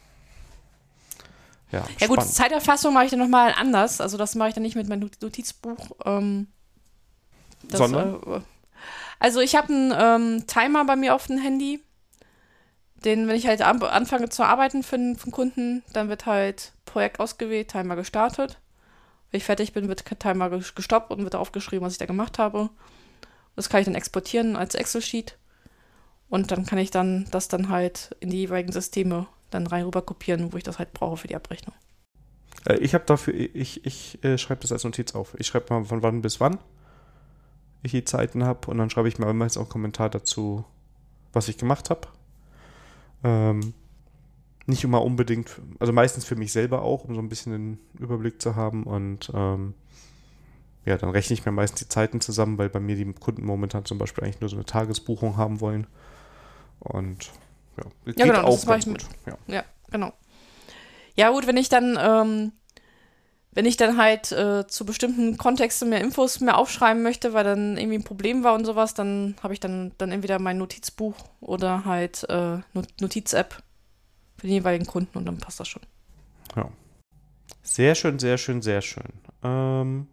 Ja, ja gut, Zeiterfassung mache ich dann nochmal anders. Also das mache ich dann nicht mit meinem Notizbuch. Ähm, das, Sondern? Äh, also ich habe einen ähm, Timer bei mir auf dem Handy. Den, wenn ich halt an, anfange zu arbeiten für einen, für einen Kunden, dann wird halt Projekt ausgewählt, Timer gestartet. Wenn ich fertig bin, wird der Timer gestoppt und wird aufgeschrieben, was ich da gemacht habe. Das kann ich dann exportieren als Excel-Sheet. Und dann kann ich dann das dann halt in die jeweiligen Systeme dann rein rüber kopieren, wo ich das halt brauche für die Abrechnung. Äh, ich habe dafür, ich, ich äh, schreibe das als Notiz auf. Ich schreibe mal von wann bis wann ich die Zeiten habe und dann schreibe ich mir meistens auch einen Kommentar dazu, was ich gemacht habe. Ähm, nicht immer unbedingt, also meistens für mich selber auch, um so ein bisschen den Überblick zu haben und ähm, ja, dann rechne ich mir meistens die Zeiten zusammen, weil bei mir die Kunden momentan zum Beispiel eigentlich nur so eine Tagesbuchung haben wollen und ja, geht ja, genau, auch das ganz ich gut. Mit. Ja. ja, genau. Ja gut, wenn ich dann ähm, wenn ich dann halt äh, zu bestimmten Kontexten mehr Infos mehr aufschreiben möchte, weil dann irgendwie ein Problem war und sowas, dann habe ich dann, dann entweder mein Notizbuch oder halt äh, Notiz-App für den jeweiligen Kunden und dann passt das schon. Ja. Sehr schön, sehr schön, sehr schön. Ähm,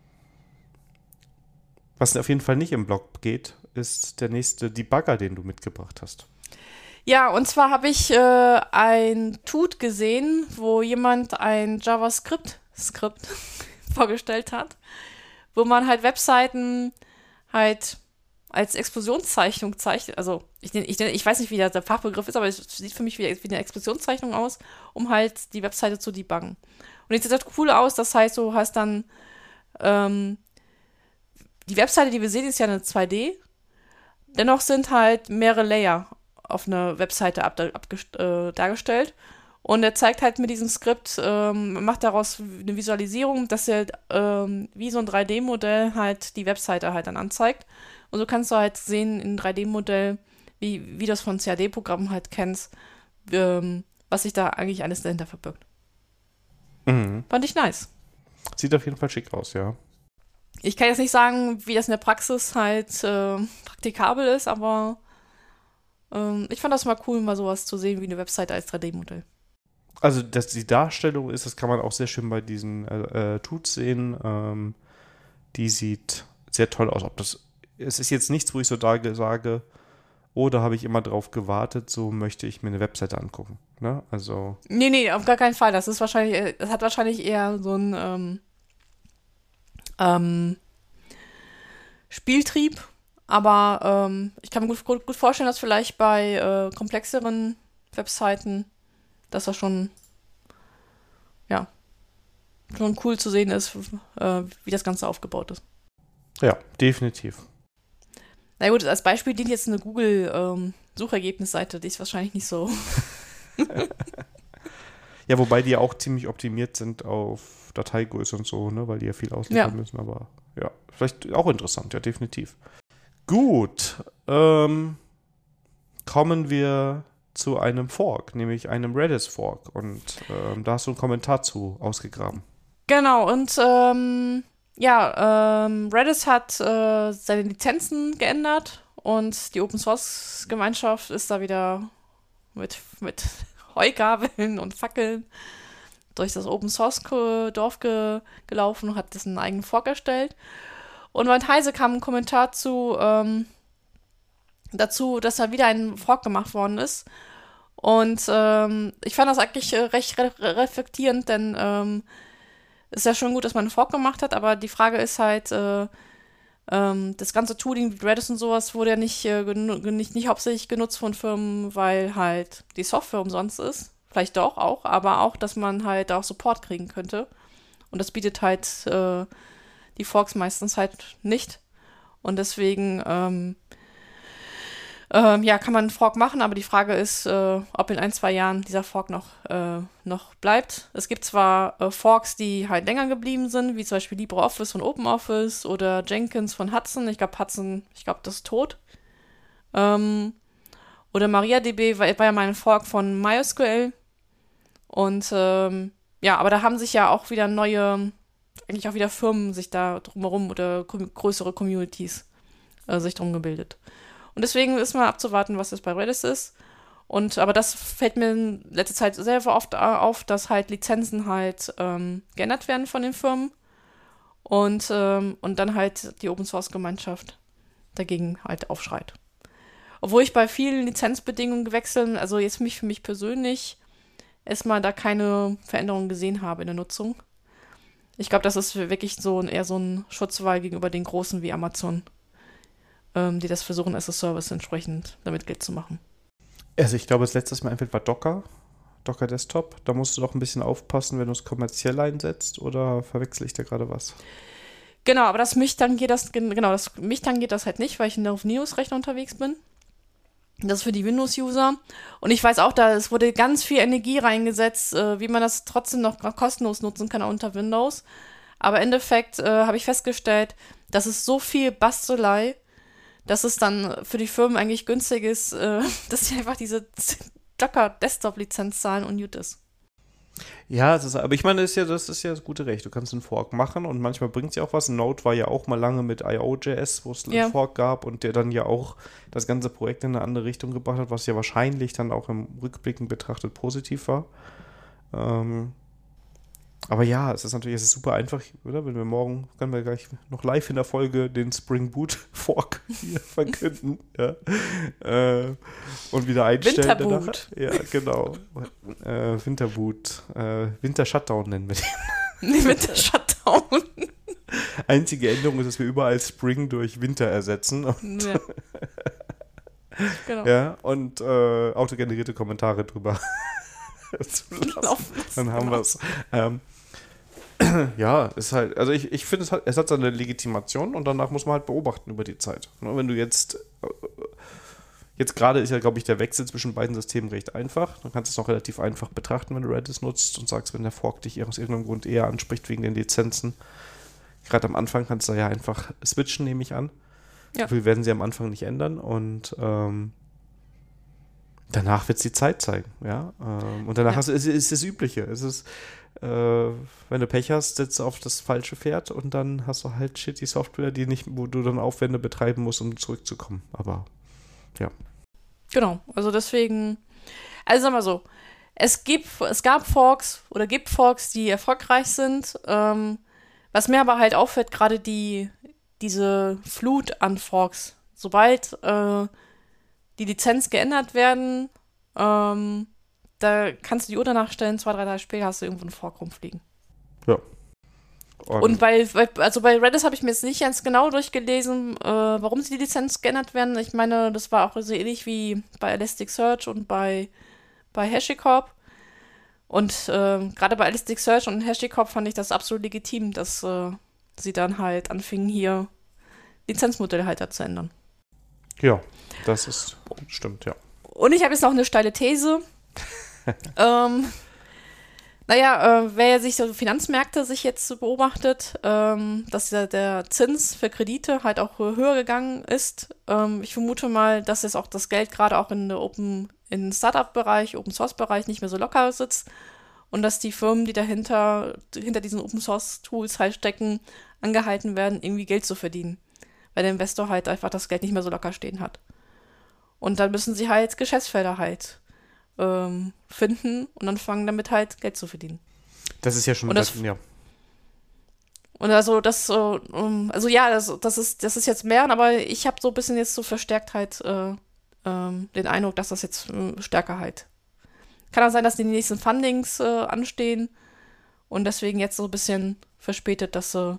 was auf jeden Fall nicht im Blog geht, ist der nächste Debugger, den du mitgebracht hast. Ja, und zwar habe ich äh, ein Tut gesehen, wo jemand ein JavaScript Skript vorgestellt hat, wo man halt Webseiten halt als Explosionszeichnung zeichnet. Also ich, ich, ich weiß nicht, wie der, der Fachbegriff ist, aber es sieht für mich wie, wie eine Explosionszeichnung aus, um halt die Webseite zu debuggen. Und jetzt sieht das cool aus, das heißt, du hast dann ähm, die Webseite, die wir sehen, ist ja eine zwei D. Dennoch sind halt mehrere Layer auf einer Webseite ab, ab, äh, dargestellt. Und er zeigt halt mit diesem Skript, ähm, macht daraus eine Visualisierung, dass er ähm, wie so ein drei D-Modell halt die Webseite halt dann anzeigt. Und so kannst du halt sehen in drei D-Modell, wie, wie das von C A D-Programmen halt kennst, ähm, was sich da eigentlich alles dahinter verbirgt. Mhm. Fand ich nice. Sieht auf jeden Fall schick aus, ja. Ich kann jetzt nicht sagen, wie das in der Praxis halt äh, praktikabel ist, aber ähm, ich fand das mal cool, mal sowas zu sehen wie eine Webseite als drei D-Modell. Also, dass die Darstellung ist, das kann man auch sehr schön bei diesen äh, äh, Tuts sehen. Ähm, die sieht sehr toll aus. Ob das, es ist jetzt nichts, wo ich so da sage, oh, da habe ich immer drauf gewartet, so möchte ich mir eine Webseite angucken. Ne? Also. Nee, nee, auf gar keinen Fall. Das ist wahrscheinlich, das hat wahrscheinlich eher so ein ähm, ähm, Spieltrieb. Aber ähm, ich kann mir gut, gut, gut vorstellen, dass vielleicht bei äh, komplexeren Webseiten, dass das schon, ja, schon cool zu sehen ist, äh, wie das Ganze aufgebaut ist. Ja, definitiv. Na gut, als Beispiel dient jetzt eine Google-Suchergebnisseite, ähm, die ist wahrscheinlich nicht so. Ja, wobei die ja auch ziemlich optimiert sind auf Dateigröße und so, ne, weil die ja viel ausliefern Ja. müssen, aber ja, vielleicht auch interessant, ja, definitiv. Gut, ähm, kommen wir zu einem Fork, nämlich einem Redis-Fork und ähm, da hast du einen Kommentar zu ausgegraben. Genau, und ähm, ja, ähm, Redis hat äh, seine Lizenzen geändert und die Open-Source-Gemeinschaft ist da wieder mit, mit Heugabeln und Fackeln durch das Open-Source-Dorf ge- gelaufen und hat dessen eigenen Fork erstellt. Und bei Heise kam ein Kommentar zu, ähm, dazu, dass da wieder ein Fork gemacht worden ist. Und ähm, ich fand das eigentlich äh, recht re- reflektierend, denn ähm, ist ja schon gut, dass man einen Fork gemacht hat, aber die Frage ist halt, äh, ähm, das ganze Tooling wie Redis und sowas wurde ja nicht, äh, genu- nicht, nicht hauptsächlich genutzt von Firmen, weil halt die Software umsonst ist. Vielleicht doch auch, aber auch, dass man halt auch Support kriegen könnte. Und das bietet halt äh, die Forks meistens halt nicht. Und deswegen, ähm, ähm, ja, kann man einen Fork machen, aber die Frage ist, äh, ob in ein, zwei Jahren dieser Fork noch, äh, noch bleibt. Es gibt zwar äh, Forks, die halt länger geblieben sind, wie zum Beispiel LibreOffice von OpenOffice oder Jenkins von Hudson. Ich glaube, Hudson, ich glaube, das ist tot. Ähm, oder MariaDB war, war ja mal ein Fork von MySQL. Und ähm, ja, aber da haben sich ja auch wieder neue, eigentlich auch wieder Firmen sich da drumherum oder kom- größere Communities äh, sich drum gebildet. Und deswegen ist mal abzuwarten, was das bei Redis ist. Und aber das fällt mir in letzter Zeit sehr oft auf, dass halt Lizenzen halt ähm, geändert werden von den Firmen und, ähm, und dann halt die Open-Source-Gemeinschaft dagegen halt aufschreit. Obwohl ich bei vielen Lizenzbedingungen gewechselt, also jetzt mich für mich persönlich, erstmal da keine Veränderungen gesehen habe in der Nutzung. Ich glaube, das ist wirklich so ein, eher so ein Schutzwall gegenüber den Großen wie Amazon, ähm, die das versuchen, as a Service entsprechend damit Geld zu machen. Also ich glaube, das letzte, was mir einfällt, war Docker. Docker Desktop. Da musst du doch ein bisschen aufpassen, wenn du es kommerziell einsetzt, oder verwechsel ich da gerade was? Genau, aber das mich tangiert das, genau, das mich tangiert das halt nicht, weil ich auf Linux-Rechner unterwegs bin. Das ist für die Windows-User. Und ich weiß auch, da es wurde ganz viel Energie reingesetzt, äh, wie man das trotzdem noch kostenlos nutzen kann unter Windows. Aber im Endeffekt äh, habe ich festgestellt, dass es so viel Bastelei, dass es dann für die Firmen eigentlich günstig ist, äh, dass sie einfach diese Docker-Desktop-Lizenz zahlen und gut ist. Ja, es ist, aber ich meine, das ist ja das, ist ja das gute Recht. Du kannst einen Fork machen und manchmal bringt es ja auch was. Node war ja auch mal lange mit I O Punkt J S, wo es einen Ja. Fork gab und der dann ja auch das ganze Projekt in eine andere Richtung gebracht hat, was ja wahrscheinlich dann auch im Rückblicken betrachtet positiv war. Ähm, aber ja, es ist natürlich, es ist super einfach, oder? Wenn wir morgen, können wir gleich noch live in der Folge den Spring Boot Fork hier verkünden. Ja. Äh, und wieder einstellen. Winterboot. Danach. Ja, genau. Äh, Winterboot. Äh, Winter Shutdown nennen wir den. Nee, mit der Shutdown. bauen. Einzige Änderung ist, dass wir überall Spring durch Winter ersetzen. Und Ja. Genau. ja, und äh, autogenerierte Kommentare drüber zu lassen. Dann haben Genau. wir es. Ähm, ja, ist halt, also ich, ich finde, es hat, es hat seine Legitimation und danach muss man halt beobachten über die Zeit. Ne, wenn du jetzt, äh, jetzt gerade ist ja, glaube ich, der Wechsel zwischen beiden Systemen recht einfach. Dann kannst du es auch relativ einfach betrachten, wenn du Redis nutzt und sagst, wenn der Fork dich aus irgendeinem Grund eher anspricht wegen den Lizenzen. Gerade am Anfang kannst du ja einfach switchen, nehme ich an. Ja. So viel werden sie am Anfang nicht ändern und ähm, danach wird es die Zeit zeigen, ja. Ähm, und danach Ja. hast du, ist, ist das Übliche. Es ist, äh, wenn du Pech hast, setzt du auf das falsche Pferd und dann hast du halt shitty Software, die nicht, wo du dann Aufwände betreiben musst, um zurückzukommen. Aber ja. Genau, also deswegen, also sag mal so, es gibt, es gab Forks oder gibt Forks, die erfolgreich sind. Ähm, was mir aber halt auffällt, gerade die, diese Flut an Forks, sobald äh, die Lizenz geändert werden, ähm, da kannst du die Uhr danach stellen, zwei, drei Tage später hast du irgendwo einen Fork rumfliegen. Ja. Und bei, bei, also bei Redis habe ich mir jetzt nicht ganz genau durchgelesen, äh, warum sie die Lizenz geändert werden. Ich meine, das war auch so ähnlich wie bei Elasticsearch und bei, bei HashiCorp. Und äh, gerade bei Elasticsearch und HashiCorp fand ich das absolut legitim, dass äh, sie dann halt anfingen, hier Lizenzmodelle halt da zu ändern. Ja, das ist, stimmt, ja. Und ich habe jetzt noch eine steile These. ähm, Naja, äh, wer sich so Finanzmärkte sich jetzt so beobachtet, ähm, dass der, der Zins für Kredite halt auch höher gegangen ist. Ähm, ich vermute mal, dass jetzt auch das Geld gerade auch in der Open, in Startup-Bereich, Open-Source-Bereich nicht mehr so locker sitzt und dass die Firmen, die dahinter, hinter diesen Open-Source-Tools halt stecken, angehalten werden, irgendwie Geld zu verdienen. Weil der Investor halt einfach das Geld nicht mehr so locker stehen hat. Und dann müssen sie halt Geschäftsfelder halt ähm, finden und anfangen damit halt Geld zu verdienen. Das ist ja schon, Und das- ja. Und also das, äh, um, also ja, das, das ist, das ist jetzt mehr, aber ich habe so ein bisschen jetzt so verstärkt halt äh, ähm, den Eindruck, dass das jetzt äh, stärker halt. Kann auch sein, dass die nächsten Fundings äh, anstehen und deswegen jetzt so ein bisschen verspätet, dass äh,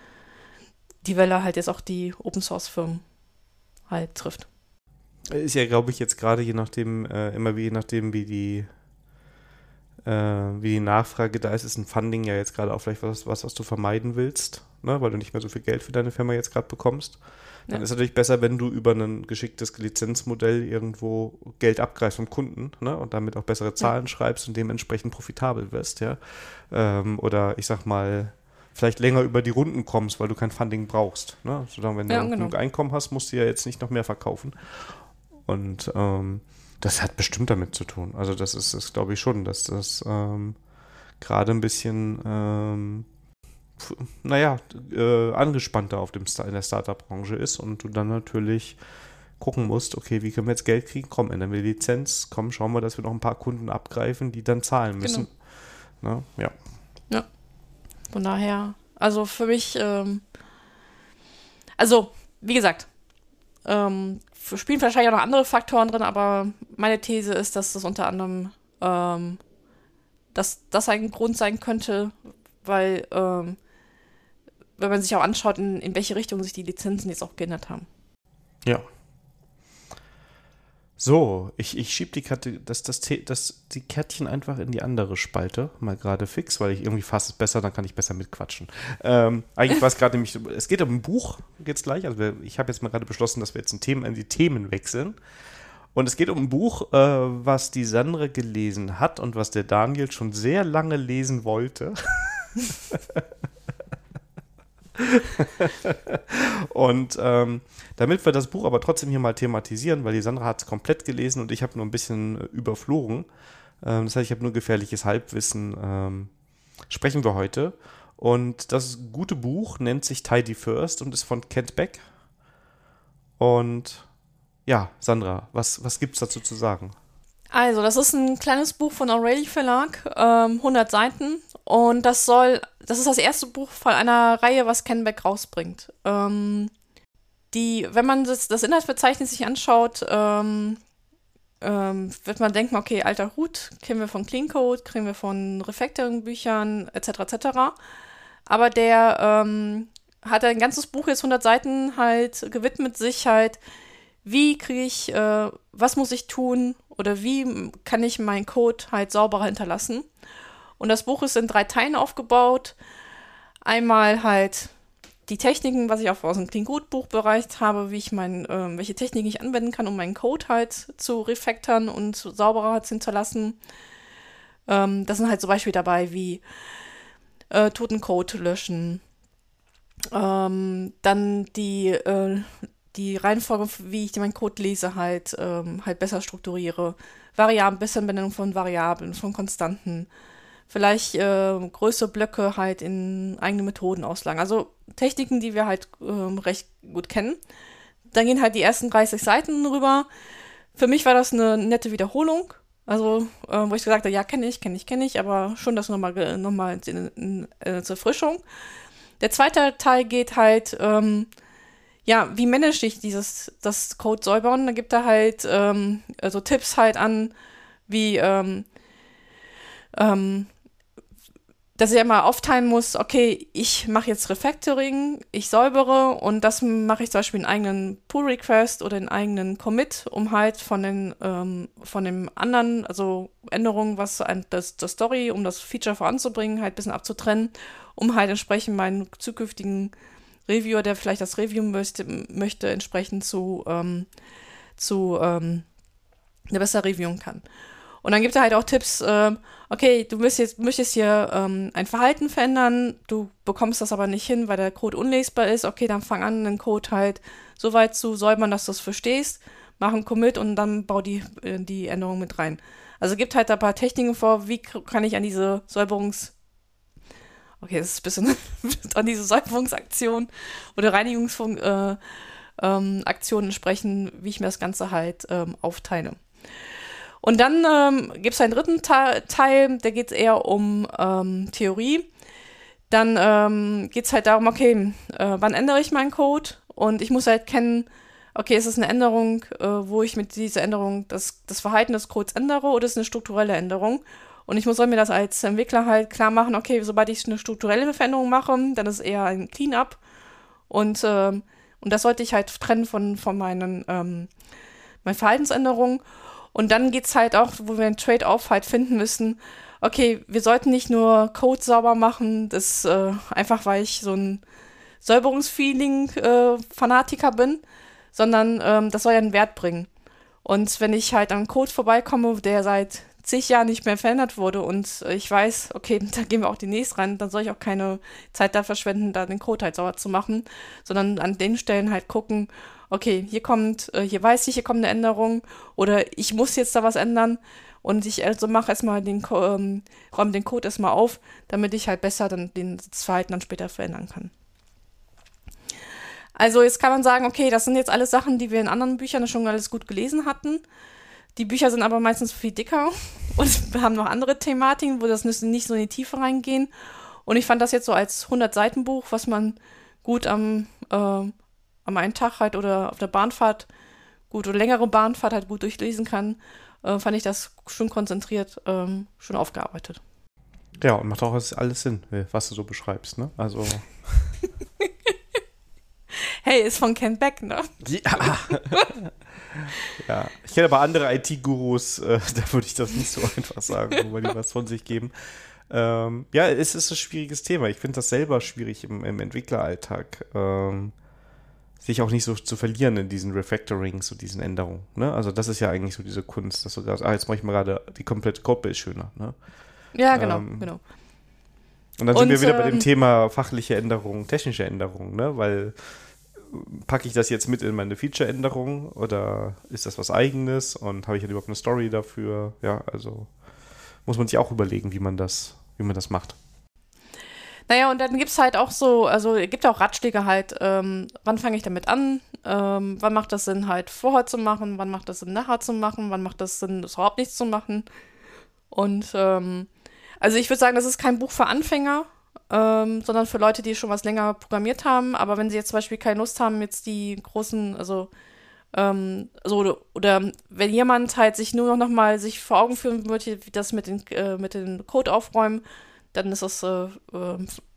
die Welle halt jetzt auch die Open Source Firmen halt trifft. Ist ja, glaube ich, jetzt gerade je nachdem, äh, immer wie je nachdem, wie die äh, wie die Nachfrage da ist, ist ein Funding ja jetzt gerade auch vielleicht was, was, was du vermeiden willst, ne? Weil du nicht mehr so viel Geld für deine Firma jetzt gerade bekommst. Dann Ja. ist es natürlich besser, wenn du über ein geschicktes Lizenzmodell irgendwo Geld abgreifst vom Kunden, ne? Und damit auch bessere Zahlen schreibst und dementsprechend profitabel wirst, ja. Ähm, oder ich sag mal, vielleicht länger über die Runden kommst, weil du kein Funding brauchst. Ne? Solange, wenn Ja, du genau. genug Einkommen hast, musst du ja jetzt nicht noch mehr verkaufen. Und ähm, das hat bestimmt damit zu tun. Also das ist, das glaube ich schon, dass das ähm, gerade ein bisschen, ähm, f- naja, äh, angespannter auf dem Sta- in der Startup-Branche ist und du dann natürlich gucken musst, okay, wie können wir jetzt Geld kriegen? Komm, ändern wir die Lizenz, komm, schauen wir, dass wir noch ein paar Kunden abgreifen, die dann zahlen müssen. Ne? Ja. Von daher, also für mich, ähm, also wie gesagt, ähm, f- spielen wahrscheinlich auch noch andere Faktoren drin, aber meine These ist, dass das unter anderem, ähm, dass das ein Grund sein könnte, weil, ähm, wenn man sich auch anschaut, in, in welche Richtung sich die Lizenzen jetzt auch geändert haben. Ja. So, ich, ich schiebe die Karte, das, das, The- das, die Kärtchen einfach in die andere Spalte, mal gerade fix, weil ich irgendwie fasse es besser, dann kann ich besser mitquatschen. Ähm, eigentlich war es gerade nämlich, es geht um ein Buch jetzt gleich, also wir, ich habe jetzt mal gerade beschlossen, dass wir jetzt ein Thema, die Themen wechseln. Und es geht um ein Buch, äh, was die Sandra gelesen hat und was der Daniel schon sehr lange lesen wollte. Und ähm, damit wir das Buch aber trotzdem hier mal thematisieren, weil die Sandra hat es komplett gelesen und ich habe nur ein bisschen äh, überflogen. Ähm, das heißt, ich habe nur gefährliches Halbwissen. Ähm, sprechen wir heute. Und das gute Buch nennt sich Tidy First und ist von Kent Beck. Und ja, Sandra, was, was gibt es dazu zu sagen? Also, das ist ein kleines Buch von O'Reilly Verlag, ähm, hundert Seiten. Und das soll, das ist das erste Buch von einer Reihe, was Ken Beck rausbringt. Ähm, die, wenn man das, das Inhaltsverzeichnis sich anschaut, ähm, ähm, wird man denken, okay, alter Hut, kennen wir von Clean Code, kriegen wir von Refactoring-Büchern, et cetera et cetera. aber der ähm, hat ein ganzes Buch, jetzt hundert Seiten halt gewidmet sich halt, wie kriege ich, äh, was muss ich tun oder wie kann ich meinen Code halt sauberer hinterlassen. Und das Buch ist in drei Teilen aufgebaut. Einmal halt die Techniken, was ich auch aus dem Clean-Gut-Buch bereicht habe, wie ich mein, äh, welche Techniken ich anwenden kann, um meinen Code halt zu refactoren und sauberer halt zu hinterlassen. Ähm, das sind halt so Beispiele dabei wie äh, toten Code löschen, ähm, dann die, äh, die Reihenfolge, wie ich meinen Code lese, halt, ähm, halt besser strukturiere, Variablen, bessere Benennung von Variablen, von Konstanten, vielleicht äh, größere Blöcke halt in eigene Methoden auslagern. Also Techniken, die wir halt ähm, recht gut kennen. Dann gehen halt die ersten dreißig Seiten rüber. Für mich war das eine nette Wiederholung. Also, äh, wo ich gesagt habe, ja, kenne ich, kenne ich, kenne ich, aber schon das nochmal noch mal in, in, in, zur Erfrischung. Der zweite Teil geht halt, ähm, ja, wie manage ich dieses, das Code säubern? Da gibt er halt ähm, also Tipps halt an, wie, ähm, ähm, dass ich immer aufteilen muss, okay, ich mache jetzt Refactoring, ich säubere und das mache ich zum Beispiel in eigenen Pull-Request oder in eigenen Commit, um halt von den ähm, von dem anderen, also Änderungen, was ein, das, das Story, um das Feature voranzubringen, halt ein bisschen abzutrennen, um halt entsprechend meinen zukünftigen Reviewer, der vielleicht das Review möchte, möchte entsprechend zu, ähm, zu ähm, der besser reviewen kann. Und dann gibt er halt auch Tipps, äh, okay, du möchtest, möchtest hier ähm, ein Verhalten verändern, du bekommst das aber nicht hin, weil der Code unlesbar ist. Okay, dann fang an, den Code halt so weit zu säubern, dass du es verstehst, mach einen Commit und dann bau die, äh, die Änderung mit rein. Also gibt halt ein paar Techniken vor, wie kann ich an diese Säuberungs- okay, das ist ein bisschen an diese Säuberungsaktion oder Reinigungsaktion äh, ähm, sprechen, wie ich mir das Ganze halt ähm, aufteile. Und dann ähm, gibt es einen dritten Ta- Teil, der geht eher um ähm, Theorie. Dann ähm, geht es halt darum, okay, äh, wann ändere ich meinen Code? Und ich muss halt kennen, okay, ist es eine Änderung, äh, wo ich mit dieser Änderung das, das Verhalten des Codes ändere oder ist es eine strukturelle Änderung? Und ich muss soll mir das als Entwickler halt klar machen, okay, sobald ich eine strukturelle Veränderung mache, dann ist es eher ein Cleanup. Und, ähm, und das sollte ich halt trennen von, von meinen, ähm, meinen Verhaltensänderungen. Und dann geht es halt auch, wo wir einen Trade-off halt finden müssen, okay, wir sollten nicht nur Code sauber machen, das äh, einfach, weil ich so ein Säuberungsfeeling-Fanatiker äh, bin, sondern ähm, das soll ja einen Wert bringen. Und wenn ich halt an Code vorbeikomme, der seit zig Jahren nicht mehr verändert wurde und ich weiß, okay, da gehen wir auch demnächst rein, dann soll ich auch keine Zeit da verschwenden, da den Code halt sauber zu machen, sondern an den Stellen halt gucken, okay, hier kommt, äh, hier weiß ich, hier kommt eine Änderung oder ich muss jetzt da was ändern und ich also mache erstmal den, ähm, räume den Code erstmal auf, damit ich halt besser dann den, das Verhalten dann später verändern kann. Also jetzt kann man sagen, okay, das sind jetzt alles Sachen, die wir in anderen Büchern schon alles gut gelesen hatten. Die Bücher sind aber meistens viel dicker und wir haben noch andere Thematiken, wo das nicht so in die Tiefe reingehen. Und ich fand das jetzt so als hundert-Seiten-Buch, was man gut am, äh, am einen Tag halt oder auf der Bahnfahrt gut oder längere Bahnfahrt halt gut durchlesen kann, äh, fand ich das schon konzentriert, ähm, schon aufgearbeitet. Ja, und macht auch alles Sinn, was du so beschreibst, ne? Also. Hey, ist von Ken Beck, ne? Ja. Ja, ich kenne aber andere I T-Gurus, äh, da würde ich das nicht so einfach sagen, weil die was von sich geben. Ähm, ja, es ist ein schwieriges Thema. Ich finde das selber schwierig im, im Entwickleralltag, ähm, sich auch nicht so zu verlieren in diesen Refactorings und diesen Änderungen. Ne? Also das ist ja eigentlich so diese Kunst, dass du sagst, ah, jetzt mache ich mal gerade die komplette Codebase schöner. Ne? Ja, genau, ähm, genau. Und dann sind und, wir wieder ähm, bei dem ähm, Thema fachliche Änderungen, technische Änderungen, ne? Weil packe ich das jetzt mit in meine Feature-Änderung oder ist das was Eigenes und habe ich halt überhaupt eine Story dafür? Ja, also muss man sich auch überlegen, wie man das, wie man das macht. Naja, und dann gibt es halt auch so, also es gibt auch Ratschläge halt, ähm, wann fange ich damit an, ähm, wann macht das Sinn halt vorher zu machen, wann macht das Sinn nachher zu machen, wann macht das Sinn, das überhaupt nichts zu machen. Und ähm, also ich würde sagen, das ist kein Buch für Anfänger, Ähm, sondern für Leute, die schon was länger programmiert haben. Aber wenn sie jetzt zum Beispiel keine Lust haben, jetzt die großen, also, ähm, also oder, oder wenn jemand halt sich nur noch mal sich vor Augen führen möchte, wie das mit den, äh, mit dem Code aufräumen, dann ist das äh, äh,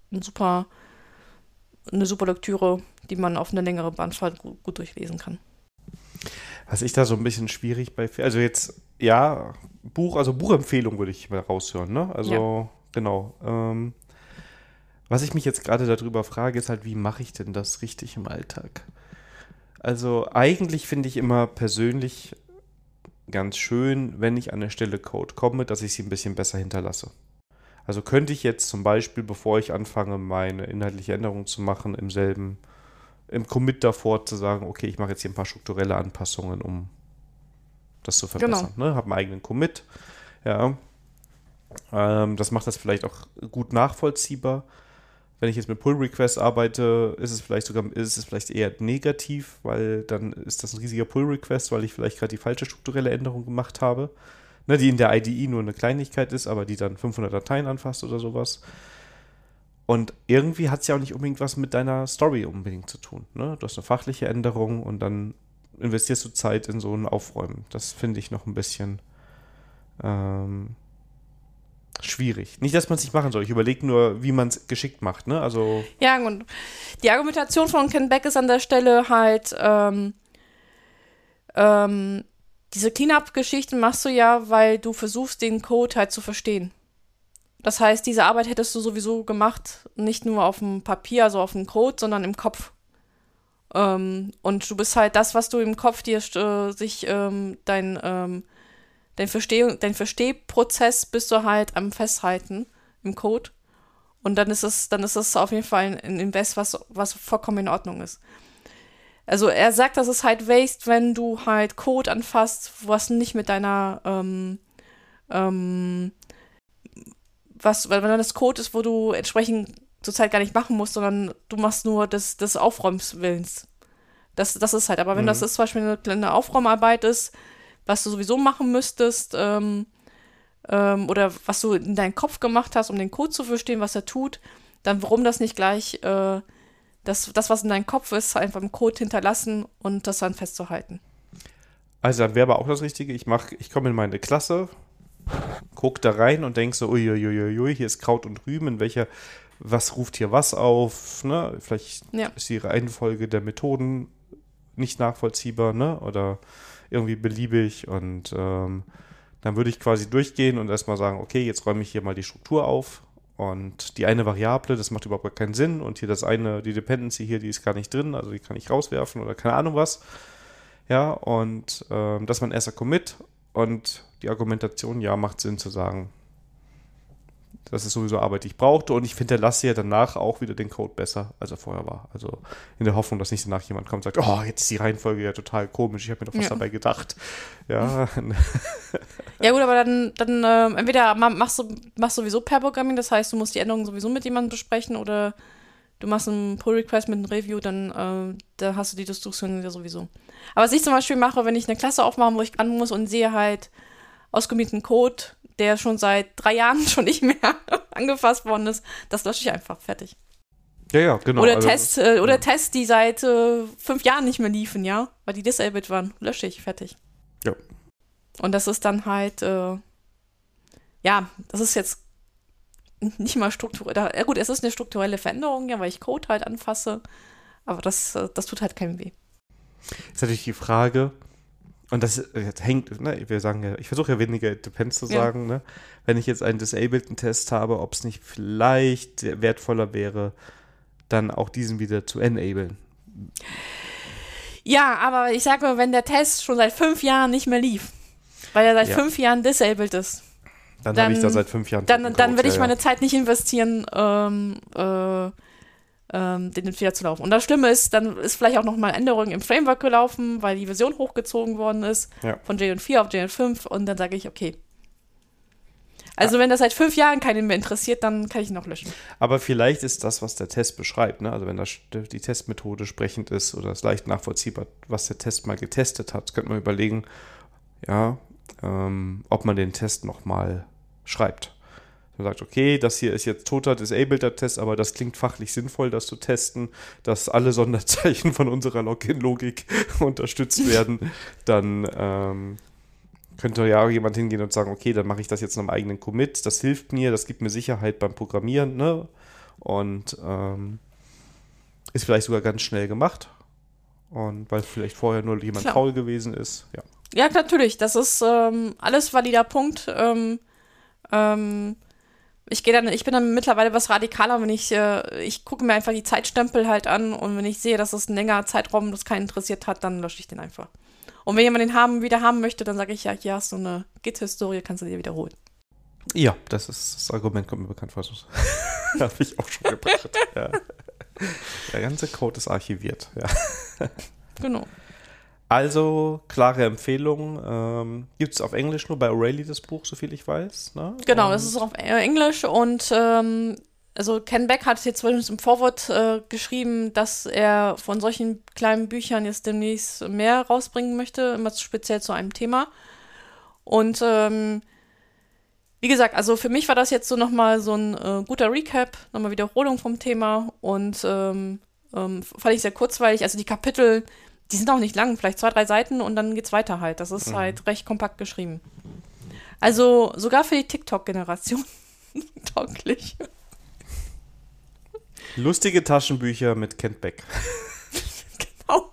ein super, eine super Lektüre, die man auf eine längere Bandfahrt gut, gut durchlesen kann. Was ich da so ein bisschen schwierig bei, also jetzt, ja, Buch, also Buchempfehlung würde ich mal raushören, ne? Also, ja. Genau. Ähm, was ich mich jetzt gerade darüber frage, ist halt, wie mache ich denn das richtig im Alltag? Also eigentlich finde ich immer persönlich ganz schön, wenn ich an der Stelle Code komme, dass ich sie ein bisschen besser hinterlasse. Also könnte ich jetzt zum Beispiel, bevor ich anfange, meine inhaltliche Änderung zu machen, im selben, im Commit davor zu sagen, okay, ich mache jetzt hier ein paar strukturelle Anpassungen, um das zu verbessern. Genau. Ne? Habe einen eigenen Commit. Ja. Ähm, das macht das vielleicht auch gut nachvollziehbar. Wenn ich jetzt mit Pull-Requests arbeite, ist es vielleicht sogar, ist es vielleicht eher negativ, weil dann ist das ein riesiger Pull-Request, weil ich vielleicht gerade die falsche strukturelle Änderung gemacht habe, ne, die in der I D E nur eine Kleinigkeit ist, aber die dann fünfhundert Dateien anfasst oder sowas. Und irgendwie hat es ja auch nicht unbedingt was mit deiner Story unbedingt zu tun. Ne? Du hast eine fachliche Änderung und dann investierst du Zeit in so ein Aufräumen. Das finde ich noch ein bisschen ähm, schwierig. Nicht, dass man es nicht machen soll. Ich überlege nur, wie man es geschickt macht. Ne? Also ja, und die Argumentation von Ken Beck ist an der Stelle halt, ähm, ähm, diese Cleanup-Geschichten machst du ja, weil du versuchst, den Code halt zu verstehen. Das heißt, diese Arbeit hättest du sowieso gemacht, nicht nur auf dem Papier, also auf dem Code, sondern im Kopf. Ähm, und du bist halt das, was du im Kopf dir äh, sich ähm, dein ähm, Dein, Versteh- dein Verstehprozess bist du halt am Festhalten im Code. Und dann ist es, dann ist es auf jeden Fall ein, ein Invest, was, was vollkommen in Ordnung ist. Also er sagt, das ist halt Waste, wenn du halt Code anfasst, was nicht mit deiner, ähm, ähm, was, weil wenn das Code ist, wo du entsprechend zurzeit gar nicht machen musst, sondern du machst nur des, des Aufräumens. Das, das ist halt, aber wenn mhm. das ist, zum Beispiel eine kleine Aufräumarbeit ist, was du sowieso machen müsstest, ähm, ähm, oder was du in deinem Kopf gemacht hast, um den Code zu verstehen, was er tut, dann warum das nicht gleich, äh, das, das, was in deinem Kopf ist, einfach im Code hinterlassen und das dann festzuhalten. Also dann wäre aber auch das Richtige, ich mach, ich komme in meine Klasse, guck da rein und denk so, uiuiuiui, hier ist Kraut und Rüben, in welcher, was ruft hier was auf, ne? Vielleicht ja. ist die Reihenfolge der Methoden nicht nachvollziehbar, ne? Oder irgendwie beliebig und ähm, dann würde ich quasi durchgehen und erstmal sagen, okay, jetzt räume ich hier mal die Struktur auf und die eine Variable, das macht überhaupt gar keinen Sinn und hier das eine, die Dependency hier, die ist gar nicht drin, also die kann ich rauswerfen oder keine Ahnung was. Ja, und ähm, das ist mein erster Commit und die Argumentation, ja, macht Sinn zu sagen, das ist sowieso Arbeit, die ich brauchte und ich hinterlasse ja danach auch wieder den Code besser, als er vorher war. Also in der Hoffnung, dass nicht danach jemand kommt und sagt, oh, jetzt ist die Reihenfolge ja total komisch, ich habe mir doch was ja. dabei gedacht. Ja. Ja gut, aber dann, dann äh, entweder machst du machst sowieso per Programming, das heißt, du musst die Änderungen sowieso mit jemandem besprechen oder du machst einen Pull-Request mit einem Review, dann äh, da hast du die Diskussion ja sowieso. Aber was ich zum Beispiel mache, wenn ich eine Klasse aufmache, wo ich ran muss und sehe halt ausgemieteten Code, der schon seit drei Jahren schon nicht mehr angefasst worden ist, das lösche ich einfach, fertig. Ja, ja, genau. Oder, also, Tests, äh, oder ja. Tests, die seit äh, fünf Jahren nicht mehr liefen, ja, weil die disabled waren, lösche ich, fertig. Ja. Und das ist dann halt, äh, ja, das ist jetzt nicht mal strukturell, ja gut, es ist eine strukturelle Veränderung, ja, weil ich Code halt anfasse, aber das, das tut halt keinem weh. Ist natürlich die Frage, und das, das hängt, ne, wir sagen ja, ich versuche ja weniger Depends zu sagen, ja. ne, wenn ich jetzt einen disableden Test habe, ob es nicht vielleicht wertvoller wäre, dann auch diesen wieder zu enablen. Ja, aber ich sage mal, wenn der Test schon seit fünf Jahren nicht mehr lief, weil er seit ja. fünf Jahren disabled ist, dann, dann habe ich da seit fünf Jahren Dann, dann will ich ja, meine ja. Zeit nicht investieren, ähm, äh, ähm, den wieder zu laufen. Und das Schlimme ist, dann ist vielleicht auch noch mal Änderungen im Framework gelaufen, weil die Version hochgezogen worden ist, ja. von J N vier auf J N fünf und dann sage ich, okay. Also ja. wenn das seit fünf Jahren keinen mehr interessiert, dann kann ich ihn noch löschen. Aber vielleicht ist das, was der Test beschreibt, ne? Also wenn das, die Testmethode sprechend ist oder es leicht nachvollziehbar, was der Test mal getestet hat, könnte man überlegen, ja, ähm, ob man den Test nochmal schreibt. Man sagt, okay, das hier ist jetzt toter, disableder Test, aber das klingt fachlich sinnvoll, das zu testen, dass alle Sonderzeichen von unserer Login-Logik unterstützt werden. Dann ähm, könnte ja jemand hingehen und sagen, okay, dann mache ich das jetzt in einem eigenen Commit, das hilft mir, das gibt mir Sicherheit beim Programmieren, ne? und ähm, ist vielleicht sogar ganz schnell gemacht. Und weil vielleicht vorher nur jemand Klar. faul gewesen ist. Ja, Ja, natürlich. Das ist ähm, alles valider Punkt. Ähm, ähm, ich gehe dann, ich bin dann mittlerweile was radikaler, wenn ich, äh, ich gucke mir einfach die Zeitstempel halt an und wenn ich sehe, dass es ein längerer Zeitraum das keinen interessiert hat, dann lösche ich den einfach. Und wenn jemand den haben, wieder haben möchte, dann sage ich, ja, hier hast du eine Git-Historie, kannst du dir wiederholen. ja, das ist das Argument, kommt mir bekannt vor. Habe ich auch schon gebracht. Ja. Der ganze Code ist archiviert. Ja. Genau. Also, klare Empfehlung. Ähm, gibt es auf Englisch nur bei O'Reilly das Buch, soviel ich weiß. Ne? Genau, und das ist auf Englisch und ähm, also Ken Beck hat jetzt zumindest im Vorwort äh, geschrieben, dass er von solchen kleinen Büchern jetzt demnächst mehr rausbringen möchte, immer speziell zu einem Thema. Und ähm, wie gesagt, also für mich war das jetzt so nochmal so ein äh, guter Recap, nochmal Wiederholung vom Thema und ähm, ähm, fand ich sehr kurzweilig. Also die Kapitel, die sind auch nicht lang, vielleicht zwei, drei Seiten und dann geht's weiter halt. Das ist Mhm. halt recht kompakt geschrieben. Also sogar für die TikTok-Generation tauglich. lustige Taschenbücher mit Kent Beck. Genau.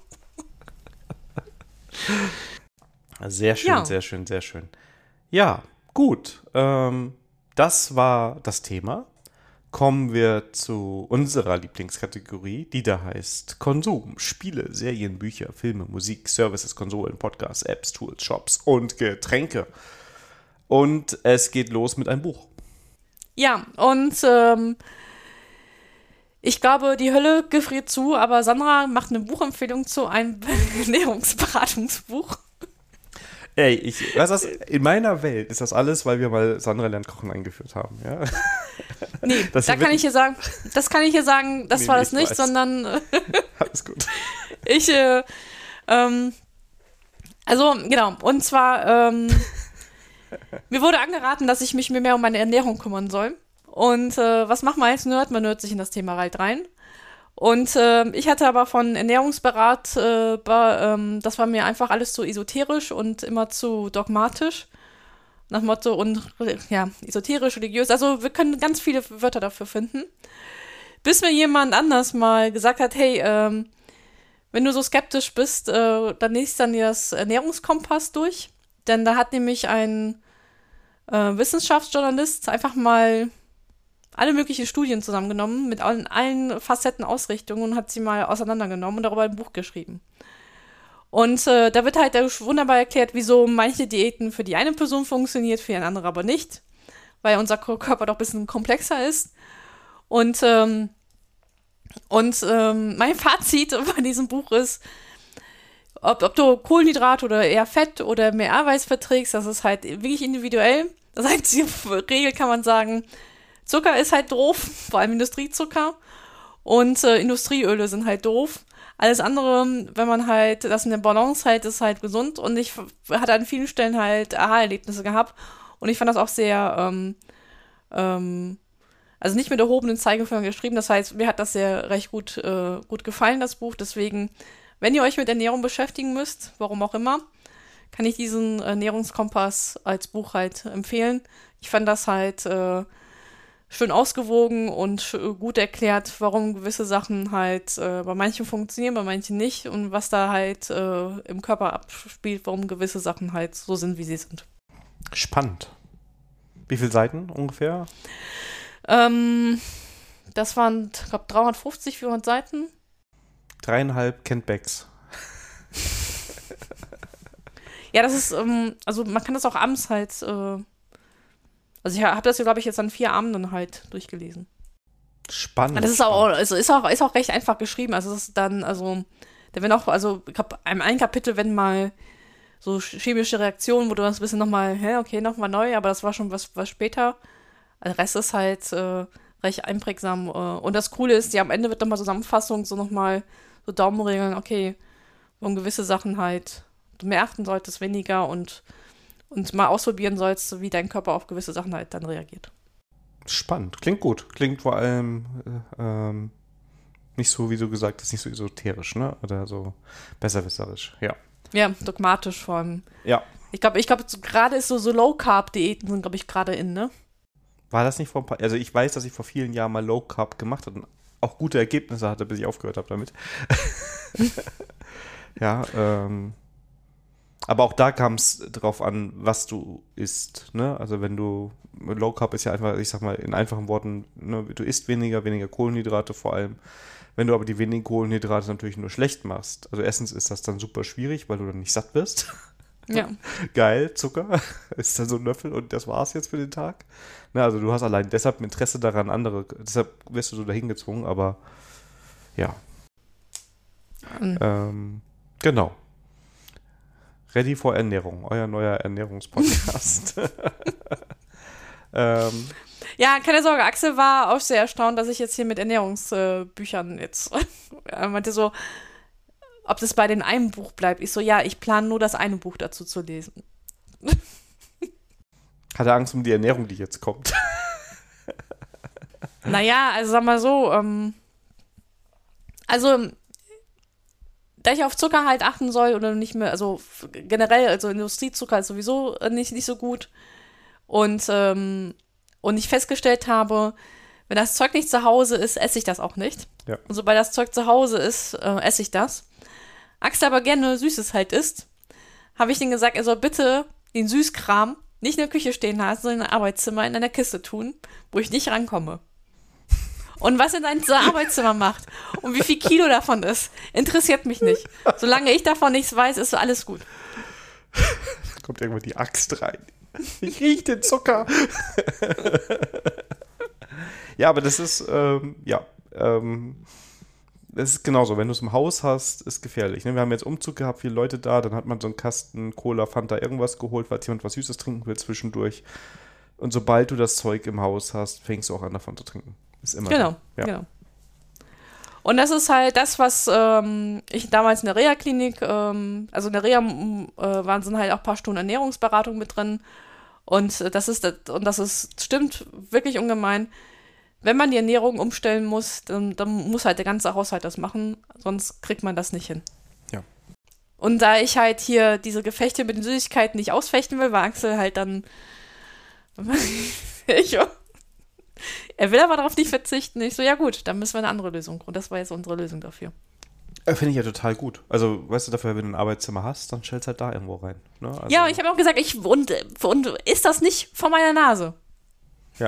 Sehr schön, Ja. sehr schön, sehr schön. Ja, gut. Ähm, das war das Thema. Kommen wir zu unserer Lieblingskategorie, die da heißt Konsum, Spiele, Serien, Bücher, Filme, Musik, Services, Konsolen, Podcasts, Apps, Tools, Shops und Getränke. Und es geht los mit einem Buch. Ja, und ähm, ich glaube, die Hölle gefriert zu, aber Sandra macht eine Buchempfehlung zu einem Ernährungsberatungsbuch. Ey, ich, was das, in meiner Welt ist das alles, weil wir mal Sandra lernt Kochen eingeführt haben, ja? Nee, Das da hier kann wird- ich hier sagen, das kann ich hier sagen, das Nee, war nee, das ich nicht, weiß. sondern äh, Alles gut. ich, äh, ähm, also genau, und zwar, ähm, mir wurde angeraten, dass ich mich mir mehr um meine Ernährung kümmern soll. Und äh, was macht man als Nerd? Man nerd sich in das Thema halt rein. Und äh, ich hatte aber von Ernährungsberat, äh, ba, ähm, das war mir einfach alles zu esoterisch und immer zu dogmatisch. Nach Motto und ja, esoterisch, religiös. Also wir können ganz viele Wörter dafür finden. Bis mir jemand anders mal gesagt hat, hey, ähm, wenn du so skeptisch bist, äh, dann liest dann dir das Ernährungskompass durch. Denn da hat nämlich ein äh, Wissenschaftsjournalist einfach mal alle möglichen Studien zusammengenommen, mit allen, allen Facetten, Ausrichtungen und hat sie mal auseinandergenommen und darüber ein Buch geschrieben. Und äh, da wird halt wunderbar erklärt, wieso manche Diäten für die eine Person funktioniert, für eine andere aber nicht, weil unser Körper doch ein bisschen komplexer ist. Und, ähm, und ähm, mein Fazit bei diesem Buch ist, ob, ob du Kohlenhydrate oder eher Fett oder mehr Eiweiß verträgst, das ist halt wirklich individuell. Das einzige Regel kann man sagen, Zucker ist halt doof, vor allem Industriezucker. Und äh, Industrieöle sind halt doof. Alles andere, wenn man halt das in der Balance hält, ist halt gesund. Und ich f- hatte an vielen Stellen halt Aha-Erlebnisse gehabt. Und ich fand das auch sehr, ähm, ähm, also nicht mit erhobenen Zeigefingern geschrieben. Das heißt, mir hat das sehr recht gut, äh, gut gefallen, das Buch. Deswegen, wenn ihr euch mit Ernährung beschäftigen müsst, warum auch immer, kann ich diesen Ernährungskompass als Buch halt empfehlen. Ich fand das halt äh, schön ausgewogen und äh, gut erklärt, warum gewisse Sachen halt äh, bei manchen funktionieren, bei manchen nicht und was da halt äh, im Körper abspielt, warum gewisse Sachen halt so sind, wie sie sind. Spannend. Wie viele Seiten ungefähr? Ähm, das waren, ich glaube, dreihundertfünfzig, vierhundert Seiten. Dreieinhalb Kent Becks. Ja, das ist, ähm, also man kann das auch abends halt, äh, also ich habe das, glaube ich, jetzt an vier Abenden halt durchgelesen. Spannend. Das ist auch, also ist auch, ist auch recht einfach geschrieben. Also es ist dann, also, da werden auch, also ich glaube, in einem Kapitel, wenn mal so chemische Reaktionen, wo du das ein bisschen nochmal, hä, okay, nochmal neu, aber das war schon was, was später. Der Rest ist halt äh, recht einprägsam. Äh, und das Coole ist, ja, am Ende wird nochmal Zusammenfassung, so nochmal so Daumenregeln, okay, wo gewisse Sachen halt du mehr achten solltest, weniger und, und mal ausprobieren sollst, wie dein Körper auf gewisse Sachen halt dann reagiert. Spannend. Klingt gut. Klingt vor allem äh, ähm, nicht so, wie du gesagt hast, nicht so esoterisch, ne? Oder so besserwisserisch. Ja. Ja, dogmatisch vor allem. Ja. Ich glaube, ich glaube, so, gerade ist so, so Low-Carb-Diäten sind, glaube ich, gerade in, ne? War das nicht vor ein paar, also ich weiß, dass ich vor vielen Jahren mal Low Carb gemacht habe und auch gute Ergebnisse hatte, bis ich aufgehört habe damit. Ja, ähm, aber auch da kam es drauf an, was du isst, ne? Also wenn du, Low Carb ist ja einfach, ich sag mal in einfachen Worten, ne, du isst weniger, weniger Kohlenhydrate vor allem. Wenn du aber die wenigen Kohlenhydrate natürlich nur schlecht machst, also erstens ist das dann super schwierig, weil du dann nicht satt wirst. Ja. Geil, Zucker, ist dann so ein Löffel und das war's jetzt für den Tag. Ne, also du hast allein deshalb ein Interesse daran, andere, deshalb wirst du so dahin gezwungen, aber ja. Mhm. Ähm, genau. Ready for Ernährung, euer neuer Ernährungspodcast. ähm, Ja, keine Sorge, Axel war auch sehr erstaunt, dass ich jetzt hier mit Ernährungsbüchern jetzt, er meinte so, ob das bei dem einen Buch bleibt. Ich so, ja, ich plane nur das eine Buch dazu zu lesen. Hat er Angst um die Ernährung, die jetzt kommt? Naja, also sag mal so, ähm, also da ich auf Zucker halt achten soll oder nicht mehr, also f- generell, also Industriezucker ist sowieso äh, nicht, nicht so gut und, ähm, und ich festgestellt habe, wenn das Zeug nicht zu Hause ist, esse ich das auch nicht. Ja. Und sobald das Zeug zu Hause ist, äh, esse ich das. Axel aber gerne Süßes halt isst, habe ich ihm gesagt, er soll bitte den Süßkram nicht in der Küche stehen lassen, sondern im Arbeitszimmer in einer Kiste tun, wo ich nicht rankomme. Und was er in seinem Arbeitszimmer macht und wie viel Kilo davon ist, interessiert mich nicht. Solange ich davon nichts weiß, ist alles gut. Da kommt irgendwann die Axt rein. Ich rieche den Zucker. Ja, aber das ist, ähm, ja, ähm, das ist genauso. Wenn du es im Haus hast, ist gefährlich. Ne? Wir haben jetzt Umzug gehabt, viele Leute da, dann hat man so einen Kasten Cola, Fanta, irgendwas geholt, weil jemand was Süßes trinken will zwischendurch. Und sobald du das Zeug im Haus hast, fängst du auch an, davon zu trinken. Ist immer Genau, so. Ja. genau. Und das ist halt das, was ähm, ich damals in der Reha-Klinik, ähm, also in der Reha m, äh, waren sind halt auch ein paar Stunden Ernährungsberatung mit drin. Und äh, das ist das, und das ist, stimmt wirklich ungemein. Wenn man die Ernährung umstellen muss, dann, dann muss halt der ganze Haushalt das machen, sonst kriegt man das nicht hin. Ja. Und da ich halt hier diese Gefechte mit den Süßigkeiten nicht ausfechten will, war Axel halt dann ich, er will aber darauf nicht verzichten. Ich so, ja gut, dann müssen wir eine andere Lösung. Und das war jetzt unsere Lösung dafür. Äh, Finde ich ja total gut. Also, weißt du, dafür, wenn du ein Arbeitszimmer hast, dann stellst du halt da irgendwo rein. Ne? Also, Ja, und ich habe auch gesagt, ich, und, und ist das nicht vor meiner Nase? Ja.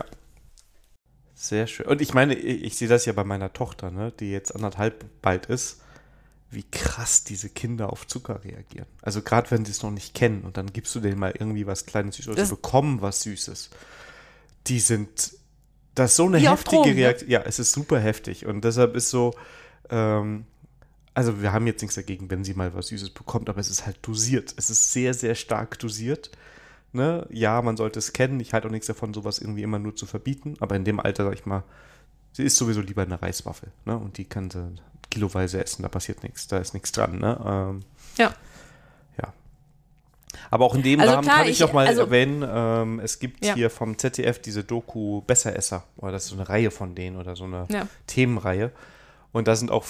Sehr schön. Und ich meine, ich, ich sehe das ja bei meiner Tochter, ne, die jetzt anderthalb bald ist, wie krass diese Kinder auf Zucker reagieren. Also gerade wenn sie es noch nicht kennen und dann gibst du denen mal irgendwie was Kleines Süßes oder sie bekommen was Süßes. Die sind, das ist so eine Wie auf heftige Drogen, ne? Reaktion. Ja, es ist super heftig und deshalb ist so, ähm, also wir haben jetzt nichts dagegen, wenn sie mal was Süßes bekommt, aber es ist halt dosiert. Es ist sehr, sehr stark dosiert. Ne? Ja, man sollte es kennen. Ich halte auch nichts davon, sowas irgendwie immer nur zu verbieten. Aber in dem Alter, sag ich mal, sie isst sowieso lieber eine Reiswaffel. Ne? Und die kann sie kiloweise essen, da passiert nichts. Da ist nichts dran. Ne? Ähm, Ja. ja. Aber auch in dem Also Rahmen klar, kann ich, ich- noch mal also- erwähnen, ähm, es gibt Ja. hier vom Z D F diese Doku Besseresser. Oder das ist so eine Reihe von denen oder so eine Ja. Themenreihe. Und da sind auch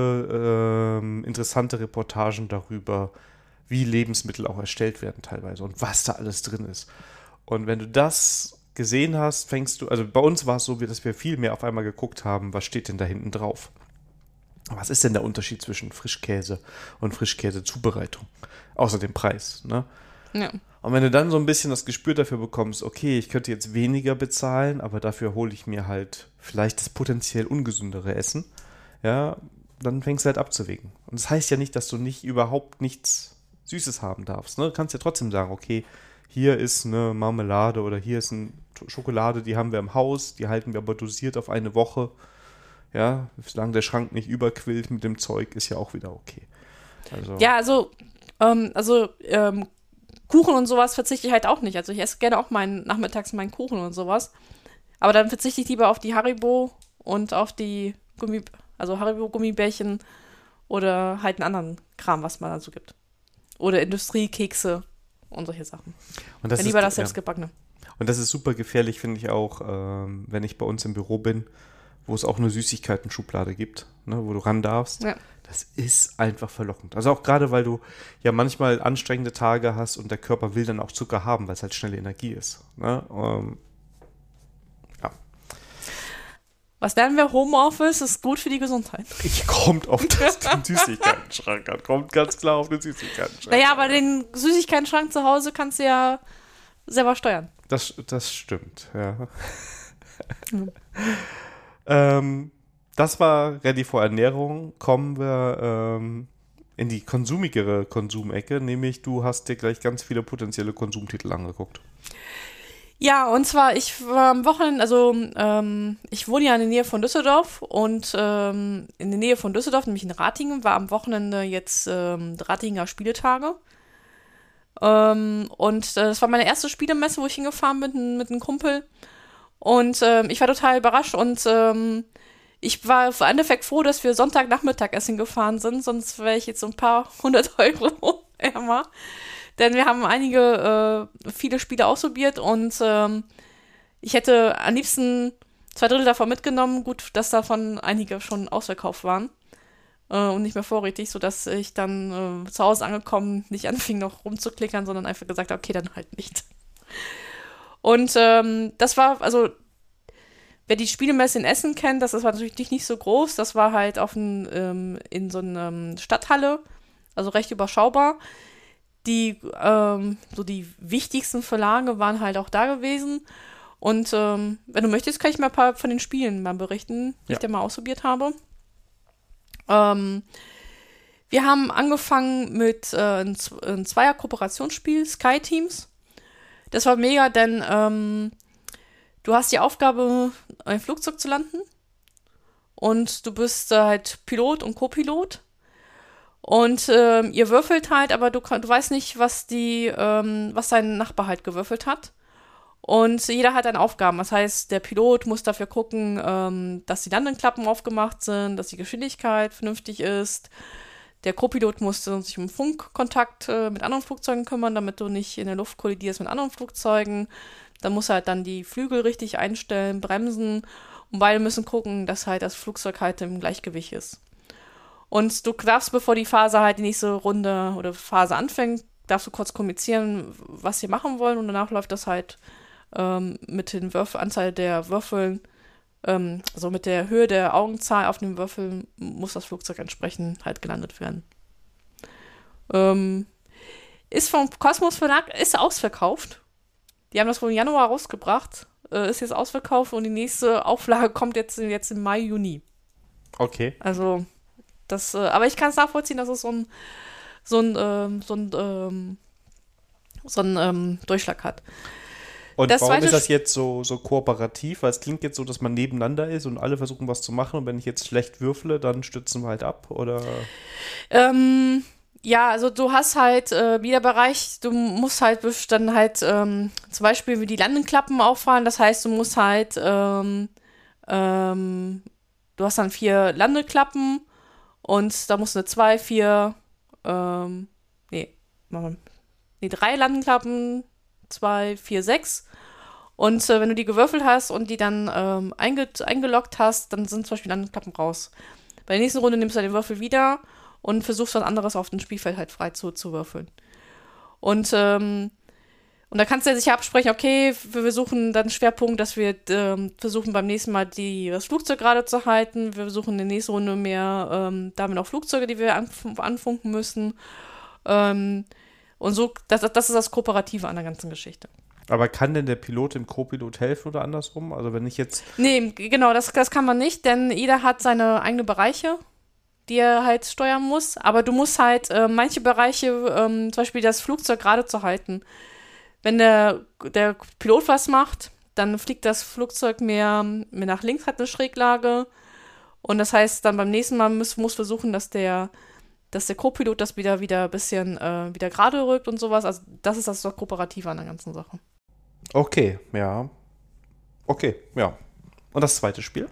viele ähm, interessante Reportagen darüber, wie Lebensmittel auch erstellt werden teilweise und was da alles drin ist. Und wenn du das gesehen hast, fängst du, also bei uns war es so, dass wir viel mehr auf einmal geguckt haben, was steht denn da hinten drauf? Was ist denn der Unterschied zwischen Frischkäse und Frischkäse-Zubereitung? Außer dem Preis, ne? Ja. Und wenn du dann so ein bisschen das Gespür dafür bekommst, okay, ich könnte jetzt weniger bezahlen, aber dafür hole ich mir halt vielleicht das potenziell ungesündere Essen, ja, dann fängst du halt abzuwägen. Und das heißt ja nicht, dass du nicht überhaupt nichts Süßes haben darfst. Ne? Du kannst ja trotzdem sagen, okay, hier ist eine Marmelade oder hier ist eine Schokolade, die haben wir im Haus, die halten wir aber dosiert auf eine Woche. Ja, solange der Schrank nicht überquillt mit dem Zeug, ist ja auch wieder okay. Also, Ja, also, ähm, also ähm, Kuchen und sowas verzichte ich halt auch nicht. Also ich esse gerne auch meinen nachmittags meinen Kuchen und sowas. Aber dann verzichte ich lieber auf die Haribo und auf die Gummi, also Haribo-Gummibärchen oder halt einen anderen Kram, was man da so gibt. Oder Industriekekse und solche Sachen. und das Dann lieber ist, das ja. selbstgebackene. Und das ist super gefährlich, finde ich auch, ähm, wenn ich bei uns im Büro bin, wo es auch eine Süßigkeiten-Schublade gibt, ne, wo du ran darfst. Ja. Das ist einfach verlockend. Also auch gerade, weil du ja manchmal anstrengende Tage hast und der Körper will dann auch Zucker haben, weil es halt schnelle Energie ist. Ne? Ähm, Was lernen wir? Homeoffice ist gut für die Gesundheit. Ich kommt auf das, den Süßigkeiten-Schrank an. Kommt ganz klar auf den Süßigkeiten-Schrank. Naja, aber den Süßigkeiten-Schrank zu Hause kannst du ja selber steuern. Das, das stimmt, ja. Mhm. ähm, das war Ready for Ernährung. Kommen wir ähm, in die konsumigere Konsumecke, nämlich du hast dir gleich ganz viele potenzielle Konsumtitel angeguckt. Ja, und zwar, ich war am Wochenende, also ähm, ich wohne ja in der Nähe von Düsseldorf und ähm, in der Nähe von Düsseldorf, nämlich in Ratingen, war am Wochenende jetzt ähm, Ratinger Spieletage. Ähm, und äh, das war meine erste Spielemesse, wo ich hingefahren bin mit einem Kumpel. Und ähm, ich war total überrascht und ähm, ich war im Endeffekt froh, dass wir Sonntagnachmittag essen gefahren sind, sonst wäre ich jetzt so ein paar hundert Euro ärmer. Denn wir haben einige, äh, viele Spiele ausprobiert und ähm, ich hätte am liebsten zwei Drittel davon mitgenommen. Gut, dass davon einige schon ausverkauft waren äh, und nicht mehr vorrätig, sodass ich dann äh, zu Hause angekommen nicht anfing noch rumzuklickern, sondern einfach gesagt habe, okay, dann halt nicht. Und ähm, das war, also wer die Spielemesse in Essen kennt, das war natürlich nicht so groß. Das war halt auf ein, ähm, in so einer ähm, Stadthalle, also recht überschaubar. Die, ähm, so die wichtigsten Verlage waren halt auch da gewesen. Und ähm, wenn du möchtest, kann ich mal ein paar von den Spielen mal berichten, die ja. ich da mal ausprobiert habe. Ähm, wir haben angefangen mit äh, ein, ein Zweier-Kooperationsspiel, Sky Teams. Das war mega, denn ähm, du hast die Aufgabe, ein Flugzeug zu landen. Und du bist äh, halt Pilot und Co-Pilot. Und ähm, ihr würfelt halt, aber du, du weißt nicht, was die, ähm, was dein Nachbar halt gewürfelt hat. Und jeder hat eine Aufgabe. Das heißt, der Pilot muss dafür gucken, ähm, dass die Landeklappen aufgemacht sind, dass die Geschwindigkeit vernünftig ist. Der Co-Pilot muss sich um Funkkontakt äh, mit anderen Flugzeugen kümmern, damit du nicht in der Luft kollidierst mit anderen Flugzeugen. Dann muss er halt dann die Flügel richtig einstellen, bremsen. Und beide müssen gucken, dass halt das Flugzeug halt im Gleichgewicht ist. Und du darfst, bevor die Phase halt die nächste Runde oder Phase anfängt, darfst du kurz kommunizieren, was sie machen wollen. Und danach läuft das halt ähm, mit der Würf- Anzahl der Würfeln, ähm, also mit der Höhe der Augenzahl auf den Würfeln muss das Flugzeug entsprechend halt gelandet werden. Ähm, ist vom Kosmos Verlag, ist ausverkauft. Die haben das wohl im Januar rausgebracht, äh, ist jetzt ausverkauft und die nächste Auflage kommt jetzt, jetzt im Mai, Juni. Okay. Also Das, äh, aber ich kann es nachvollziehen, dass es so ein so ein, ähm, so ein, ähm, so ein ähm, Durchschlag hat. Und das warum ist das jetzt so, so kooperativ? Weil es klingt jetzt so, dass man nebeneinander ist und alle versuchen, was zu machen. Und wenn ich jetzt schlecht würfle, dann stützen wir halt ab, oder? Ähm, ja, also du hast halt äh, jeder Bereich, du musst halt dann halt ähm, zum Beispiel wie die Landeklappen auffahren. Das heißt, du musst halt ähm, ähm, du hast dann vier Landeklappen und da musst du eine zwei, vier, ähm, nee, nee, drei Landeklappen, zwei, vier, sechs. Und äh, wenn du die gewürfelt hast und die dann ähm, einge- eingeloggt hast, dann sind zum Beispiel Landeklappen raus. Bei der nächsten Runde nimmst du den Würfel wieder und versuchst was anderes auf dem Spielfeld halt frei zu, zu würfeln. Und, ähm, und da kannst du ja sicher absprechen, okay, wir versuchen dann Schwerpunkt, dass wir ähm, versuchen beim nächsten Mal die, das Flugzeug gerade zu halten. Wir versuchen in der nächsten Runde mehr, ähm, damit auch Flugzeuge, die wir anf- anfunken müssen. Ähm, und so, das, das ist das Kooperative an der ganzen Geschichte. Aber kann denn der Pilot dem Co-Pilot helfen oder andersrum? Also wenn ich jetzt... Nee, genau, das, das kann man nicht, denn jeder hat seine eigenen Bereiche, die er halt steuern muss. Aber du musst halt äh, manche Bereiche, ähm, zum Beispiel das Flugzeug gerade zu halten. Wenn der, der Pilot was macht, dann fliegt das Flugzeug mehr, mehr nach links, hat eine Schräglage. Und das heißt, dann beim nächsten Mal muss, muss versuchen, dass der, dass der Co-Pilot das wieder wieder ein bisschen äh, wieder gerade rückt und sowas. Also das ist das doch Kooperative an der ganzen Sache. Okay, ja. Okay, ja. Und das zweite Spiel?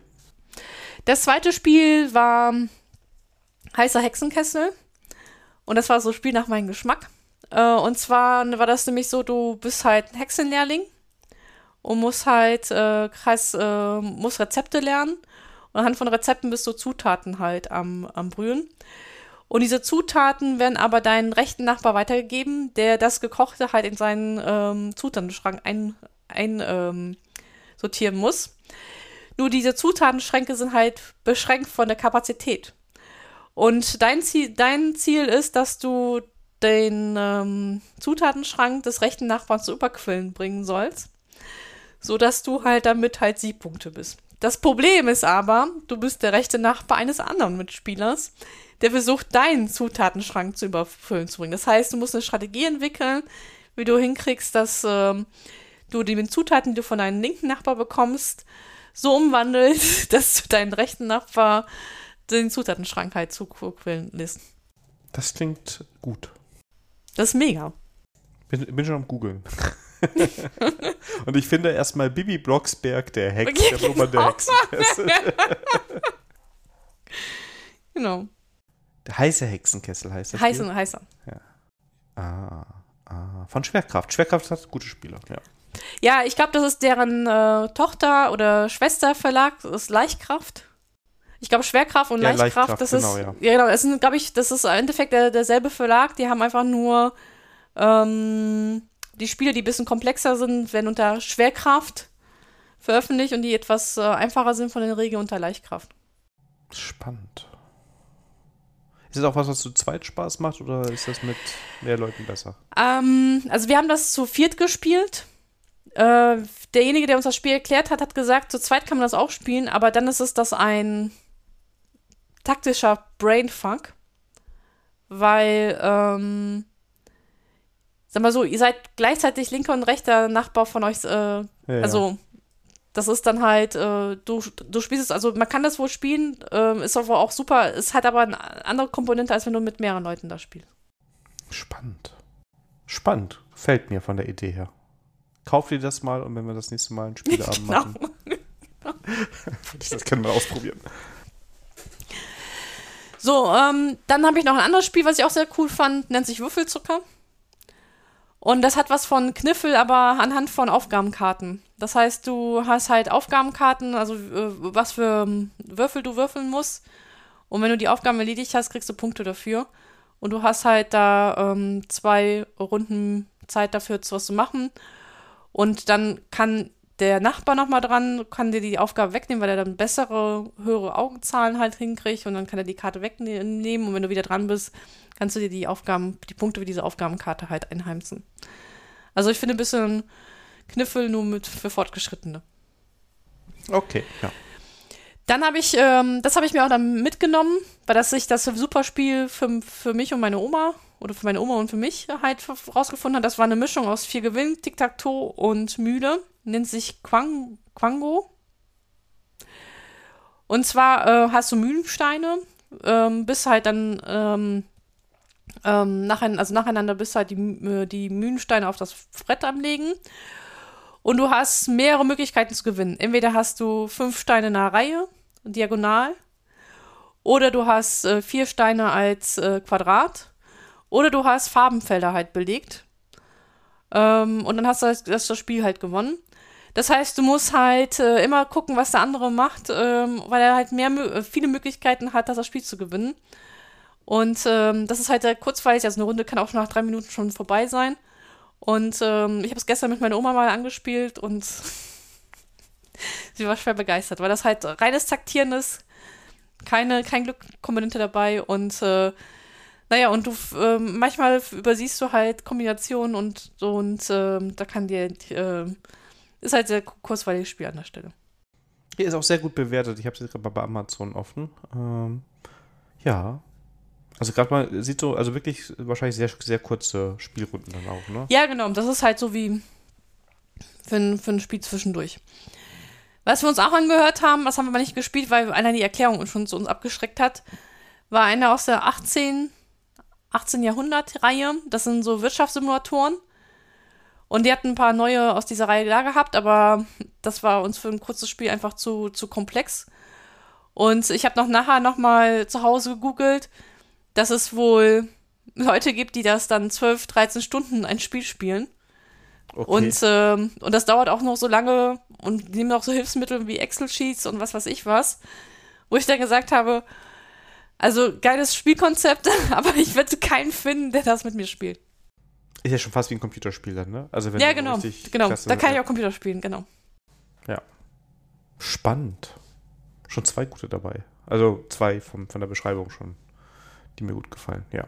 Das zweite Spiel war Heißer Hexenkessel. Und das war so ein Spiel nach meinem Geschmack. Äh, und zwar war das nämlich so, du bist halt ein Hexenlehrling und musst halt äh, kreis, äh, musst Rezepte lernen. Und anhand von Rezepten bist du Zutaten halt am, am Brühen. Und diese Zutaten werden aber deinen rechten Nachbar weitergegeben, der das Gekochte halt in seinen ähm, Zutatenschrank ein, ein ähm, sortieren muss. Nur diese Zutatenschränke sind halt beschränkt von der Kapazität. Und dein Ziel, dein Ziel ist, dass du den ähm, Zutatenschrank des rechten Nachbarn zu Überquillen bringen sollst, sodass du halt damit halt Siegpunkte bist. Das Problem ist aber, du bist der rechte Nachbar eines anderen Mitspielers, der versucht, deinen Zutatenschrank zu überfüllen zu bringen. Das heißt, du musst eine Strategie entwickeln, wie du hinkriegst, dass ähm, du die Zutaten, die du von deinem linken Nachbar bekommst, so umwandelst, dass du deinen rechten Nachbar den Zutatenschrank halt zuquillen lässt. Das klingt gut. Das ist mega. Bin, bin schon am Googeln. Und ich finde erstmal Bibi Blocksberg, der Hex, Okay, der Blubbern der Hexenkessel. Genau. Der heiße Hexenkessel heißt das Heißer, Spiel? heißer. Ja. Ah, ah, von Schwerkraft. Schwerkraft hat gute Spieler, ja. Ja, ich glaube, das ist deren äh, Tochter- oder Schwesterverlag, das ist Leichtkraft. Ich glaube, Schwerkraft und Ja, Leichtkraft, Leichtkraft, das genau, ist, ja. ja genau, das ist, glaube ich, das ist im Endeffekt der, derselbe Verlag, die haben einfach nur ähm, die Spiele, die ein bisschen komplexer sind, werden unter Schwerkraft veröffentlicht und die etwas äh, einfacher sind von den Regeln unter Leichtkraft. Spannend. Ist das auch was, was zu zweit Spaß macht oder ist das mit mehr Leuten besser? Ähm, also wir haben das zu viert gespielt. Äh, derjenige, der uns das Spiel erklärt hat, hat gesagt, zu zweit kann man das auch spielen, aber dann ist es das ein taktischer Brainfuck, weil, ähm, sag mal so, ihr seid gleichzeitig linker und rechter Nachbar von euch, äh, Ja, also das ist dann halt, äh, du, du spielst es, also man kann das wohl spielen, äh, ist aber auch super, es hat aber eine andere Komponente, als wenn du mit mehreren Leuten da spielst. Spannend. Spannend. Gefällt mir von der Idee her. Kauf dir das mal und wenn wir das nächste Mal einen Spieleabend Genau. machen. Das können wir ausprobieren. So, ähm, dann habe ich noch ein anderes Spiel, was ich auch sehr cool fand, nennt sich Würfelzucker. Und das hat was von Kniffel, aber anhand von Aufgabenkarten. Das heißt, du hast halt Aufgabenkarten, also äh, was für ähm, Würfel du würfeln musst. Und wenn du die Aufgaben erledigt hast, kriegst du Punkte dafür. Und du hast halt da ähm, zwei Runden Zeit dafür, was zu machen. Und dann kann der Nachbar nochmal dran, kann dir die Aufgabe wegnehmen, weil er dann bessere, höhere Augenzahlen halt hinkriegt und dann kann er die Karte wegnehmen und wenn du wieder dran bist, kannst du dir die Aufgaben, die Punkte für diese Aufgabenkarte halt einheimsen. Also ich finde ein bisschen Kniffel nur mit für Fortgeschrittene. Okay, ja. Dann habe ich, ähm, das habe ich mir auch dann mitgenommen, weil das ich das super Spiel für, für mich und meine Oma oder für meine Oma und für mich halt rausgefunden hat. Das war eine Mischung aus vier Gewinn, Tic-Tac-Toe und Mühle. Nennt sich Quang, Quango. Und zwar äh, hast du Mühlensteine, ähm, bis halt dann ähm, ähm, nachein, also nacheinander bis halt die, die Mühlensteine auf das Brett anlegen. Und du hast mehrere Möglichkeiten zu gewinnen. Entweder hast du fünf Steine in einer Reihe, diagonal, oder du hast äh, vier Steine als äh, Quadrat, oder du hast Farbenfelder halt belegt. Ähm, und dann hast du das, das, das Spiel halt gewonnen. Das heißt, du musst halt äh, immer gucken, was der andere macht, ähm, weil er halt mehr, äh, viele Möglichkeiten hat, das Spiel zu gewinnen. Und ähm, das ist halt sehr kurzweilig, also eine Runde kann auch schon nach drei Minuten schon vorbei sein. Und ähm, ich habe es gestern mit meiner Oma mal angespielt und sie war schwer begeistert, weil das halt reines Taktieren ist, keine, kein Glückkomponente dabei und äh, naja, und du äh, manchmal übersiehst du halt Kombinationen und so und äh, da kann dir äh, ist halt sehr kurzweiliges Spiel an der Stelle. Hier ist auch sehr gut bewertet. Ich habe es jetzt gerade mal bei Amazon offen. Ähm, ja. Also gerade mal, sieht so, also wirklich wahrscheinlich sehr, sehr kurze Spielrunden dann auch, ne? Ja, genau. Das ist halt so wie für ein, für ein Spiel zwischendurch. Was wir uns auch angehört haben, was haben wir aber nicht gespielt, weil einer die Erklärung schon zu uns abgeschreckt hat, war einer aus der achtzehn Jahrhundert-Reihe. Das sind so Wirtschaftssimulatoren. Und die hatten ein paar neue aus dieser Reihe da gehabt, aber das war uns für ein kurzes Spiel einfach zu, zu komplex. Und ich habe noch nachher noch mal zu Hause gegoogelt, dass es wohl Leute gibt, die das dann zwölf, dreizehn Stunden ein Spiel spielen. Okay. Und, ähm, und das dauert auch noch so lange und nehmen auch so Hilfsmittel wie Excel-Sheets und was weiß ich was, wo ich dann gesagt habe, also geiles Spielkonzept, aber ich werde keinen finden, der das mit mir spielt. Ist ja schon fast wie ein Computerspiel dann, ne? Also wenn Ja, du genau, richtig genau. klasse, Da kann ich ja. auch Computer spielen, genau. Ja. Spannend. Schon zwei gute dabei. Also zwei vom, von der Beschreibung schon, die mir gut gefallen, ja.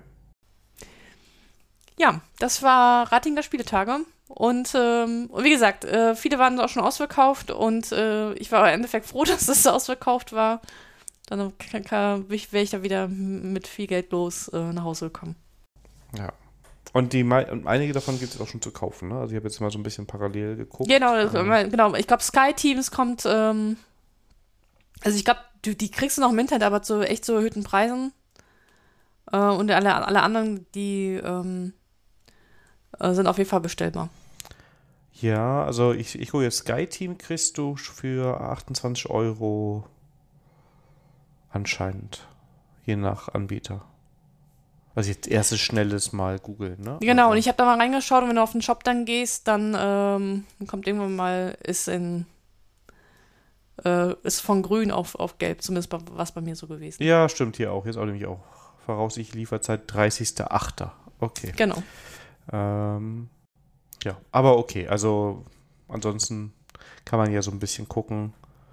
Ja, das war Ratinger Spieletage. Und, ähm, und wie gesagt, äh, viele waren auch schon ausverkauft und äh, ich war im Endeffekt froh, dass es ausverkauft war. Dann wäre ich da wieder mit viel Geld los äh, nach Hause gekommen. Ja. Und die und einige davon gibt es auch schon zu kaufen, ne? Also ich habe jetzt mal so ein bisschen parallel geguckt. Genau, ähm. genau. Ich glaube, Sky Teams kommt, ähm, also ich glaube, die, die kriegst du noch im Internet, aber zu echt zu erhöhten Preisen. Äh, und alle, alle anderen, die ähm, äh, sind auf jeden Fall bestellbar. Ja, also ich, ich hole jetzt Sky Team, kriegst du für achtundzwanzig Euro anscheinend, je nach Anbieter. Also jetzt erstes schnelles Mal googeln, ne? Genau, also. Und ich habe da mal reingeschaut und wenn du auf den Shop dann gehst, dann ähm, kommt irgendwann mal, ist in äh, ist von grün auf, auf gelb, zumindest bei, was bei mir so gewesen. Ja, stimmt hier auch. Jetzt auch nämlich auch voraussichtlich Lieferzeit dreißigster achter Okay. Genau. Ähm, ja, aber okay, also ansonsten kann man ja so ein bisschen gucken.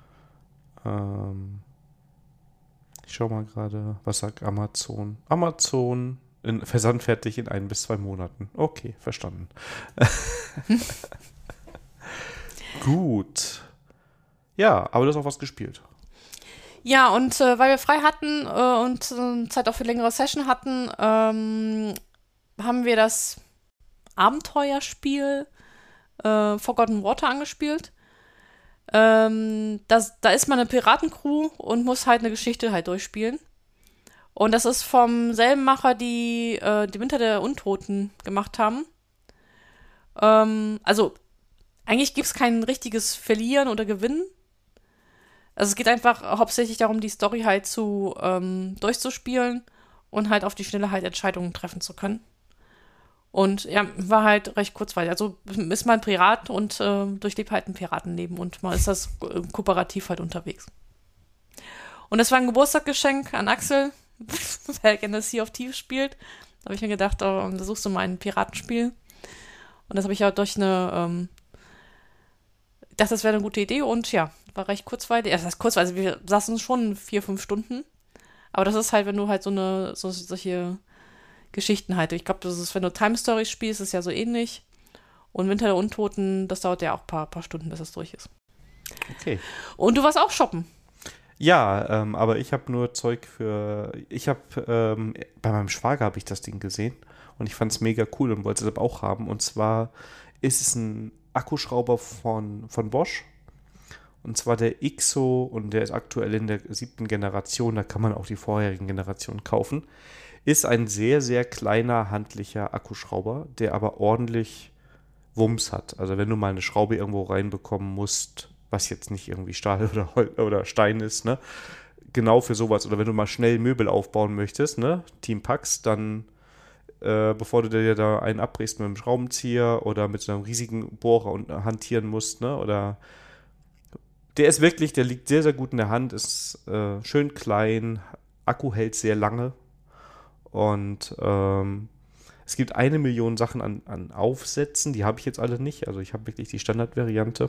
Ähm, ich schau mal gerade, was sagt Amazon? Amazon in, versandfertig in ein bis zwei Monaten. Okay, verstanden. Gut. Ja, aber du hast auch was gespielt. Ja, und äh, weil wir frei hatten äh, und äh, Zeit auch für längere Session hatten, ähm, haben wir das Abenteuerspiel äh, Forgotten Water angespielt. Ähm, das, da ist man eine Piratencrew und muss halt eine Geschichte halt durchspielen. Und das ist vom selben Macher, die äh, die Winter der Untoten gemacht haben. Ähm, also, eigentlich gibt es kein richtiges Verlieren oder Gewinnen. Also es geht einfach hauptsächlich darum, die Story halt zu ähm, durchzuspielen und halt auf die Schnelle halt Entscheidungen treffen zu können. Und ja, war halt recht kurzweilig. Also ist man Pirat und äh, durchlebt halt ein Piratenleben und man ist das äh, kooperativ halt unterwegs. Und das war ein Geburtstagsgeschenk an Axel, weil er gerne Sea of Thieves spielt. Da habe ich mir gedacht, oh, da suchst du mal ein Piratenspiel. Und das habe ich ja durch eine, ähm, ich dachte, das wäre eine gute Idee und ja, war recht kurzweilig. Ja, das heißt kurzweilig, wir saßen schon vier, fünf Stunden. Aber das ist halt, wenn du halt so eine, so, solche Geschichten halt. Ich glaube, das ist, wenn du Time Stories spielst, ist es ja so ähnlich. Und Winter der Untoten, das dauert ja auch ein paar, paar Stunden, bis es durch ist. Okay. Und du warst auch shoppen. Ja, ähm, aber ich habe nur Zeug für, ich habe, ähm, bei meinem Schwager habe ich das Ding gesehen und ich fand es mega cool und wollte es aber auch haben. Und zwar ist es ein Akkuschrauber von, von Bosch. Und zwar der X O und der ist aktuell in der siebten Generation, da kann man auch die vorherigen Generationen kaufen. Ist ein sehr, sehr kleiner, handlicher Akkuschrauber, der aber ordentlich Wumms hat. Also wenn du mal eine Schraube irgendwo reinbekommen musst, was jetzt nicht irgendwie Stahl oder, Hol- oder Stein ist, ne? Genau für sowas. Oder wenn du mal schnell Möbel aufbauen möchtest, ne? Team Pax, dann äh, bevor du dir da einen abbrichst mit einem Schraubenzieher oder mit so einem riesigen Bohrer und hantieren musst, ne? Oder der ist wirklich, der liegt sehr, sehr gut in der Hand, ist äh, schön klein, Akku hält sehr lange und ähm, es gibt eine Million Sachen an, an Aufsätzen, die habe ich jetzt alle nicht, also ich habe wirklich die Standardvariante.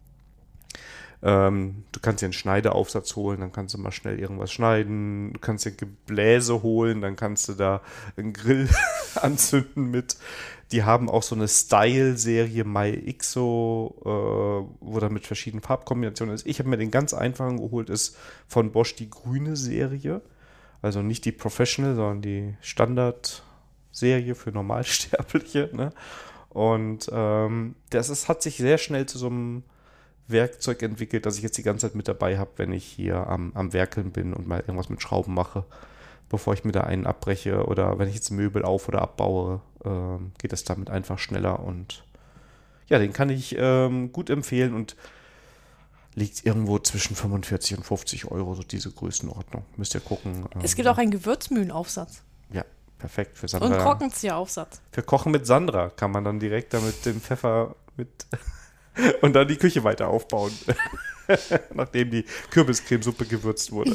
Ähm, du kannst dir einen Schneideaufsatz holen, dann kannst du mal schnell irgendwas schneiden, du kannst dir Gebläse holen, dann kannst du da einen Grill anzünden mit. Die haben auch so eine Style-Serie MyXO, äh, wo da mit verschiedenen Farbkombinationen ist. Ich habe mir den ganz einfachen geholt, ist von Bosch die grüne Serie. Also nicht die Professional, sondern die Standard-Serie für Normalsterbliche. Ne? Und ähm, das ist, hat sich sehr schnell zu so einem Werkzeug entwickelt, das ich jetzt die ganze Zeit mit dabei habe, wenn ich hier am, am Werkeln bin und mal irgendwas mit Schrauben mache. Bevor ich mir da einen abbreche oder wenn ich jetzt Möbel auf- oder abbaue, ähm, geht das damit einfach schneller und ja, den kann ich ähm, gut empfehlen und liegt irgendwo zwischen fünfundvierzig und fünfzig Euro, so diese Größenordnung. Müsst ihr gucken. Ähm, Es gibt auch einen Gewürzmühlenaufsatz. Ja, perfekt für Und Sandra. einen Korkenzieheraufsatz. Für Kochen mit Sandra kann man dann direkt damit den Pfeffer mit und dann die Küche weiter aufbauen, nachdem die Kürbiscremesuppe gewürzt wurde.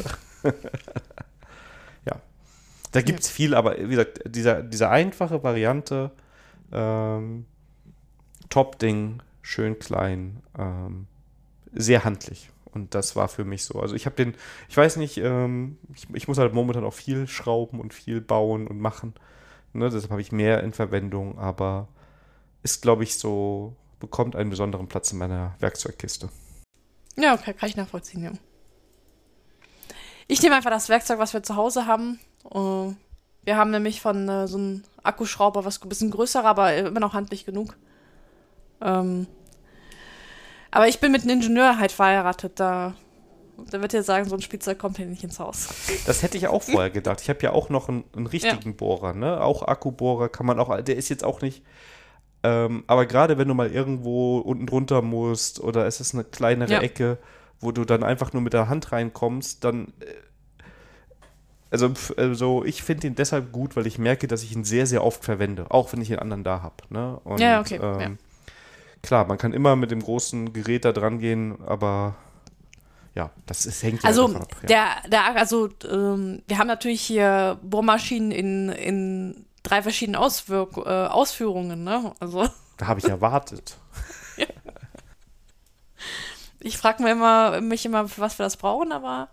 Ja, da gibt es viel, aber wie gesagt, dieser, diese einfache Variante, ähm, Top-Ding, schön klein, ähm, sehr handlich Und das war für mich so. Also ich habe den, ich weiß nicht, ähm, ich, ich muss halt momentan auch viel schrauben und viel bauen und machen. Ne, deshalb habe ich mehr in Verwendung, aber ist, glaube ich, so, bekommt einen besonderen Platz in meiner Werkzeugkiste. Ja, okay, kann ich nachvollziehen, ja. Ich nehme einfach das Werkzeug, was wir zu Hause haben. Uh, wir haben nämlich von uh, so einem Akkuschrauber, was ein bisschen größer, aber immer noch handlich genug. Ähm, aber ich bin mit einem Ingenieur halt verheiratet, da, da wird er sagen, so ein Spielzeug kommt hier nicht ins Haus. Das hätte ich auch vorher gedacht. Ich habe ja auch noch einen, einen richtigen ja. Bohrer, ne? Auch Akkubohrer kann man auch, der ist jetzt auch nicht, ähm, aber gerade wenn du mal irgendwo unten drunter musst oder es ist eine kleinere ja. Ecke, wo du dann einfach nur mit der Hand reinkommst, dann, also, also ich finde ihn deshalb gut, weil ich merke, dass ich ihn sehr, sehr oft verwende, auch wenn ich den anderen da habe, ne? Und, ja, okay, ähm, ja. Klar, man kann immer mit dem großen Gerät da dran gehen, aber ja, das ist, hängt ja also davon ab. Ja. Der, der, also ähm, wir haben natürlich hier Bohrmaschinen in, in drei verschiedenen Auswirk- äh, Ausführungen, ne? Also. Da habe ich erwartet. Ja. Ich frage mich immer, mich immer, für was wir das brauchen, aber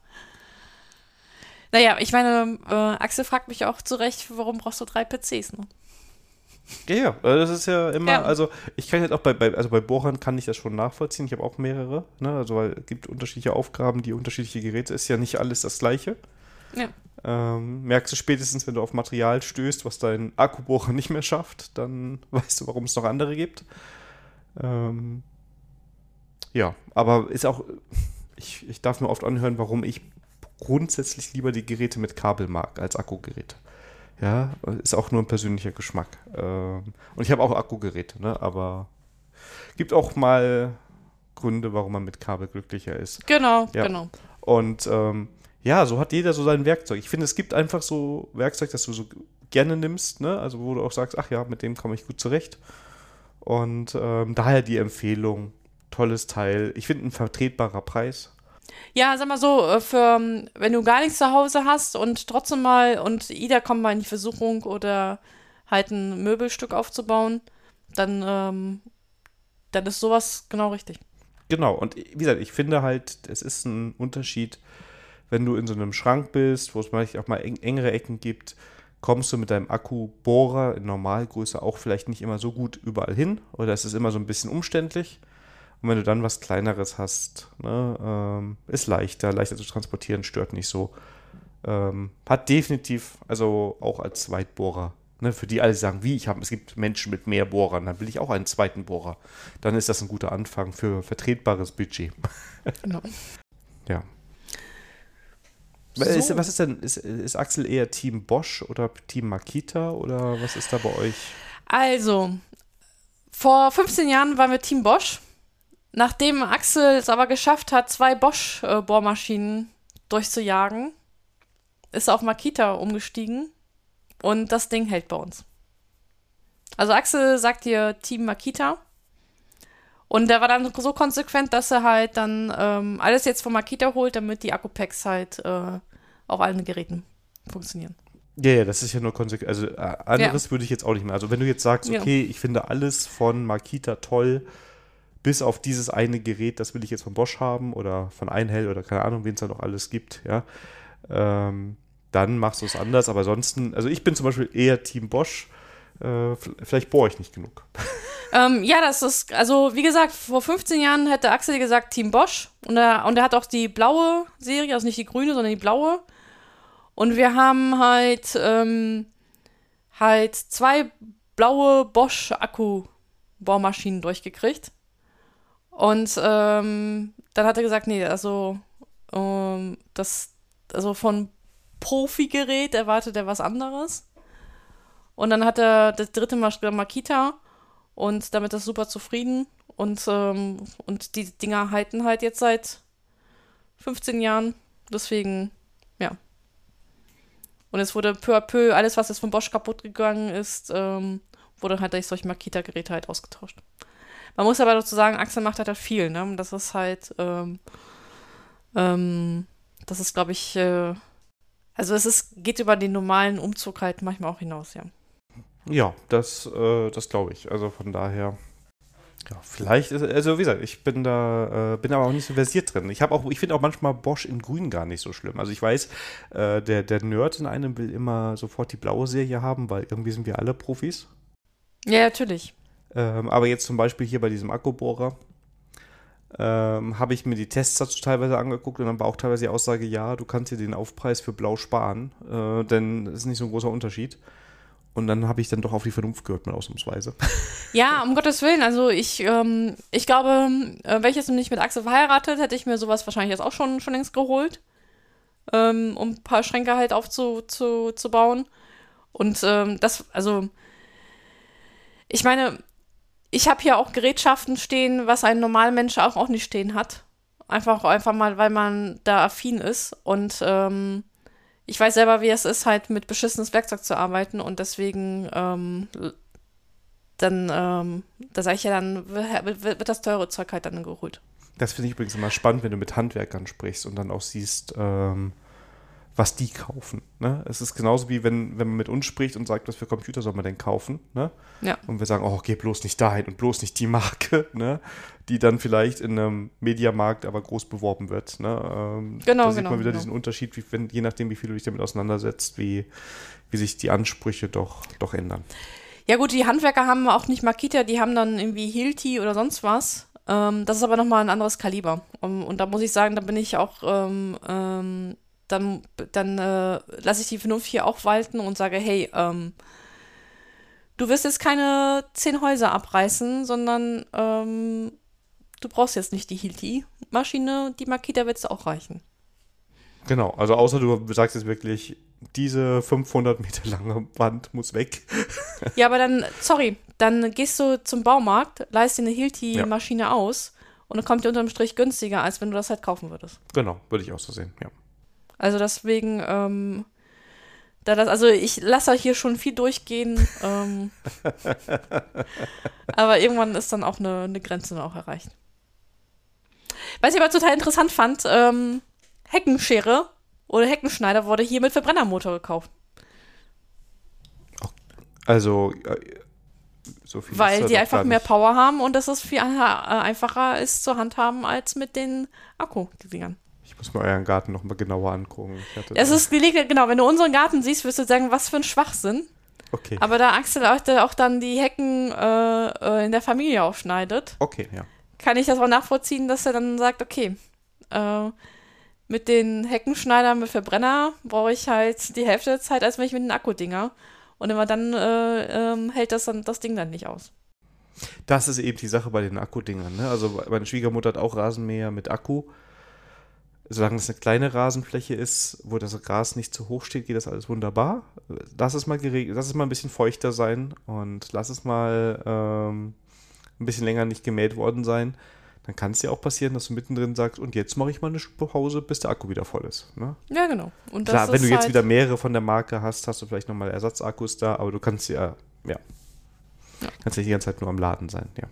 naja, ich meine, äh, Axel fragt mich auch zu Recht, warum brauchst du drei P Cs, ne? Ja, ja, das ist ja immer, ja. also ich kann jetzt auch bei, bei, also bei Bohrern kann ich das schon nachvollziehen, ich habe auch mehrere, ne, also weil es gibt unterschiedliche Aufgaben, die unterschiedliche Geräte, ist ja nicht alles das Gleiche. Ja. Ähm, merkst du spätestens, wenn du auf Material stößt, was dein Akkubohrer nicht mehr schafft, dann weißt du, warum es noch andere gibt. Ähm, ja, aber ist auch, ich, ich darf mir oft anhören, warum ich grundsätzlich lieber die Geräte mit Kabel mag als Akkugeräte. Ja, ist auch nur ein persönlicher Geschmack. Ähm, und ich habe auch Akkugeräte, ne? Aber gibt auch mal Gründe, warum man mit Kabel glücklicher ist. Genau, ja. genau. Und ähm, ja, so hat jeder so sein Werkzeug. Ich finde, es gibt einfach so Werkzeug, das du so gerne nimmst, ne? Also wo du auch sagst, ach ja, mit dem komme ich gut zurecht. Und ähm, daher die Empfehlung, tolles Teil. Ich finde, ein vertretbarer Preis. Ja, sag mal so, für, wenn du gar nichts zu Hause hast und trotzdem mal, und Ida kommt mal in die Versuchung oder halt ein Möbelstück aufzubauen, dann, ähm, dann ist sowas genau richtig. Genau, und wie gesagt, ich finde halt, es ist ein Unterschied, wenn du in so einem Schrank bist, wo es vielleicht auch mal eng, engere Ecken gibt, kommst du mit deinem Akkubohrer in Normalgröße auch vielleicht nicht immer so gut überall hin oder es ist immer so ein bisschen umständlich. Und wenn du dann was Kleineres hast, ne, ähm, ist leichter, leichter zu transportieren, stört nicht so. Ähm, hat definitiv, also auch als Zweitbohrer, ne, für die alle sagen, wie, ich habe, es gibt Menschen mit mehr Bohrern, dann will ich auch einen zweiten Bohrer. Dann ist das ein guter Anfang für vertretbares Budget. Genau. Ja. So. Ist, was ist denn, ist, ist Axel eher Team Bosch oder Team Makita oder was ist da bei euch? Also, vor fünfzehn Jahren waren wir Team Bosch. Nachdem Axel es aber geschafft hat, zwei Bosch-Bohrmaschinen durchzujagen, ist er auf Makita umgestiegen und das Ding hält bei uns. Also Axel sagt dir Team Makita und der war dann so konsequent, dass er halt dann ähm, alles jetzt von Makita holt, damit die Akkupacks halt äh, auf allen Geräten funktionieren. Ja, ja, das ist ja nur konsequent. Also äh, anderes ja. würde ich jetzt auch nicht mehr. Also wenn du jetzt sagst, okay, ja. ich finde alles von Makita toll, bis auf dieses eine Gerät, das will ich jetzt von Bosch haben oder von Einhell oder keine Ahnung, wen es da noch alles gibt, ja, ähm, dann machst du es anders. Aber ansonsten, also ich bin zum Beispiel eher Team Bosch, äh, vielleicht bohre ich nicht genug. Ähm, ja, das ist, also wie gesagt, vor fünfzehn Jahren hätte Axel gesagt Team Bosch und er, und er hat auch die blaue Serie, also nicht die grüne, sondern die blaue. Und wir haben halt, ähm, halt zwei blaue Bosch-Akku-Bohrmaschinen durchgekriegt. Und ähm, dann hat er gesagt, nee, also ähm, das, also von Profi-Gerät erwartet er was anderes. Und dann hat er das dritte Mal Makita und damit ist er super zufrieden. Und, ähm, und die Dinger halten halt jetzt seit fünfzehn Jahren. Deswegen, ja. Und es wurde peu à peu, alles, was jetzt von Bosch kaputt gegangen ist, ähm, wurde halt durch solche Makita-Geräte halt ausgetauscht. Man muss aber dazu sagen, Axel macht halt viel, ne? Das ist halt, ähm, ähm, das ist, glaube ich, äh, also es ist, geht über den normalen Umzug halt manchmal auch hinaus, ja. Ja, das, äh, das glaube ich. Also von daher, Ja, vielleicht, ist, also wie gesagt, ich bin da, äh, bin aber auch nicht so versiert drin. Ich habe auch, ich finde auch manchmal Bosch in Grün gar nicht so schlimm. Also ich weiß, äh, der, der Nerd in einem will immer sofort die blaue Serie haben, weil irgendwie sind wir alle Profis. Ja, natürlich. Ähm, aber jetzt zum Beispiel hier bei diesem Akkubohrer ähm, habe ich mir die Tests dazu teilweise angeguckt und dann war auch teilweise die Aussage, ja, du kannst dir den Aufpreis für blau sparen, äh, denn es ist nicht so ein großer Unterschied. Und dann habe ich dann doch auf die Vernunft gehört, mal ausnahmsweise. Ja, um Gottes Willen. Also ich, ähm, ich glaube, äh, wäre ich jetzt nicht mit Axel verheiratet, hätte ich mir sowas wahrscheinlich jetzt auch schon, schon längst geholt, ähm, um ein paar Schränke halt aufzubauen. Zu, zu bauen. Und ähm, das, also ich meine, ich habe hier auch Gerätschaften stehen, was ein Normalmensch auch, auch nicht stehen hat. Einfach, einfach mal, weil man da affin ist. Und ähm, ich weiß selber, wie es ist, halt mit beschissenes Werkzeug zu arbeiten. Und deswegen, ähm, dann, ähm, da sage ich ja, dann wird, wird das teure Zeug halt dann geholt. Das finde ich übrigens immer spannend, wenn du mit Handwerkern sprichst und dann auch siehst, ähm, was die kaufen. Ne? Es ist genauso wie wenn, wenn man mit uns spricht und sagt, was für Computer soll man denn kaufen. Ne? Ja. Und wir sagen, oh, geh bloß nicht dahin und bloß nicht die Marke, ne? Die dann vielleicht in einem Mediamarkt aber groß beworben wird. Ne? Ähm, genau, da sieht genau, man wieder genau. diesen Unterschied, wie, wenn, je nachdem, wie viel du dich damit auseinandersetzt, wie, wie sich die Ansprüche doch, doch ändern. Ja gut, die Handwerker haben auch nicht Makita, die haben dann irgendwie Hilti oder sonst was. Ähm, das ist aber nochmal ein anderes Kaliber. Um, und da muss ich sagen, da bin ich auch, ähm, ähm, dann, dann äh, lasse ich die Vernunft hier auch walten und sage, hey, ähm, du wirst jetzt keine zehn Häuser abreißen, sondern ähm, du brauchst jetzt nicht die Hilti-Maschine, die Makita wird es auch reichen. Genau, also außer du sagst jetzt wirklich, diese fünfhundert Meter lange Wand muss weg. Ja, aber dann, sorry, dann gehst du zum Baumarkt, leihst dir eine Hilti-Maschine ja. aus und dann kommt die unterm Strich günstiger, als wenn du das halt kaufen würdest. Genau, würde ich auch so sehen, ja. Also deswegen, ähm, da das, also ich lasse hier schon viel durchgehen, ähm, aber irgendwann ist dann auch eine, eine Grenze auch erreicht. Was ich aber total interessant fand, ähm, Heckenschere oder Heckenschneider wurde hier mit Verbrennermotor gekauft. Also, äh, so viel Weil ist die einfach mehr Power haben und dass es viel äh, einfacher ist zu handhaben als mit den Akku-Dingern. Ich muss mir euren Garten noch mal genauer angucken. Ich hatte es ist, genau, wenn du unseren Garten siehst, wirst du sagen, was für ein Schwachsinn. Okay. Aber da Axel auch, auch dann die Hecken äh, in der Familie aufschneidet, okay, ja. kann ich das auch nachvollziehen, dass er dann sagt, okay, äh, mit den Heckenschneidern mit Verbrenner brauche ich halt die Hälfte der Zeit, als wenn ich mit den Akkudinger. Und immer dann äh, ähm, hält das, dann, das Ding dann nicht aus. Das ist eben die Sache bei den Akkudingern. Ne? Also meine Schwiegermutter hat auch Rasenmäher mit Akku. Solange es eine kleine Rasenfläche ist, wo das Gras nicht zu hoch steht, geht das alles wunderbar. Lass es mal geregelt, lass es mal ein bisschen feuchter sein und lass es mal ähm, ein bisschen länger nicht gemäht worden sein. Dann kann es ja auch passieren, dass du mittendrin sagst, und jetzt mache ich mal eine Pause, bis der Akku wieder voll ist. Ne? Ja, genau. Und das Klar, wenn ist du jetzt halt wieder mehrere von der Marke hast, hast du vielleicht nochmal Ersatzakkus da, aber du kannst ja, ja, ja. kannst ja die ganze Zeit nur am Laden sein, ja.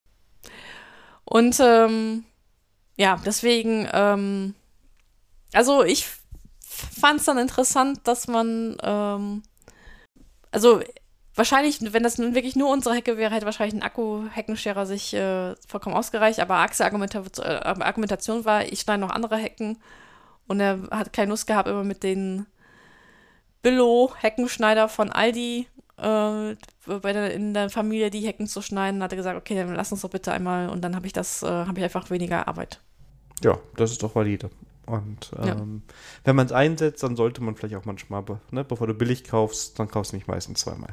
Und ähm, ja, deswegen, ähm, also ich fand es dann interessant, dass man, ähm, also wahrscheinlich, wenn das nun wirklich nur unsere Hecke wäre, hätte wahrscheinlich ein Akku-Heckenscherer sich äh, vollkommen ausgereicht, aber Axel Argumenta- äh, Argumentation war, ich schneide noch andere Hecken und er hat keine Lust gehabt, immer mit den Billo-Heckenschneider von Aldi äh, bei der, in der Familie die Hecken zu schneiden, hat er gesagt, okay, dann lass uns doch bitte einmal und dann habe ich das, äh, habe ich einfach weniger Arbeit. Ja, das ist doch valide. Und ähm, ja. wenn man es einsetzt, dann sollte man vielleicht auch manchmal, ne, bevor du billig kaufst, dann kaufst du nicht meistens zweimal.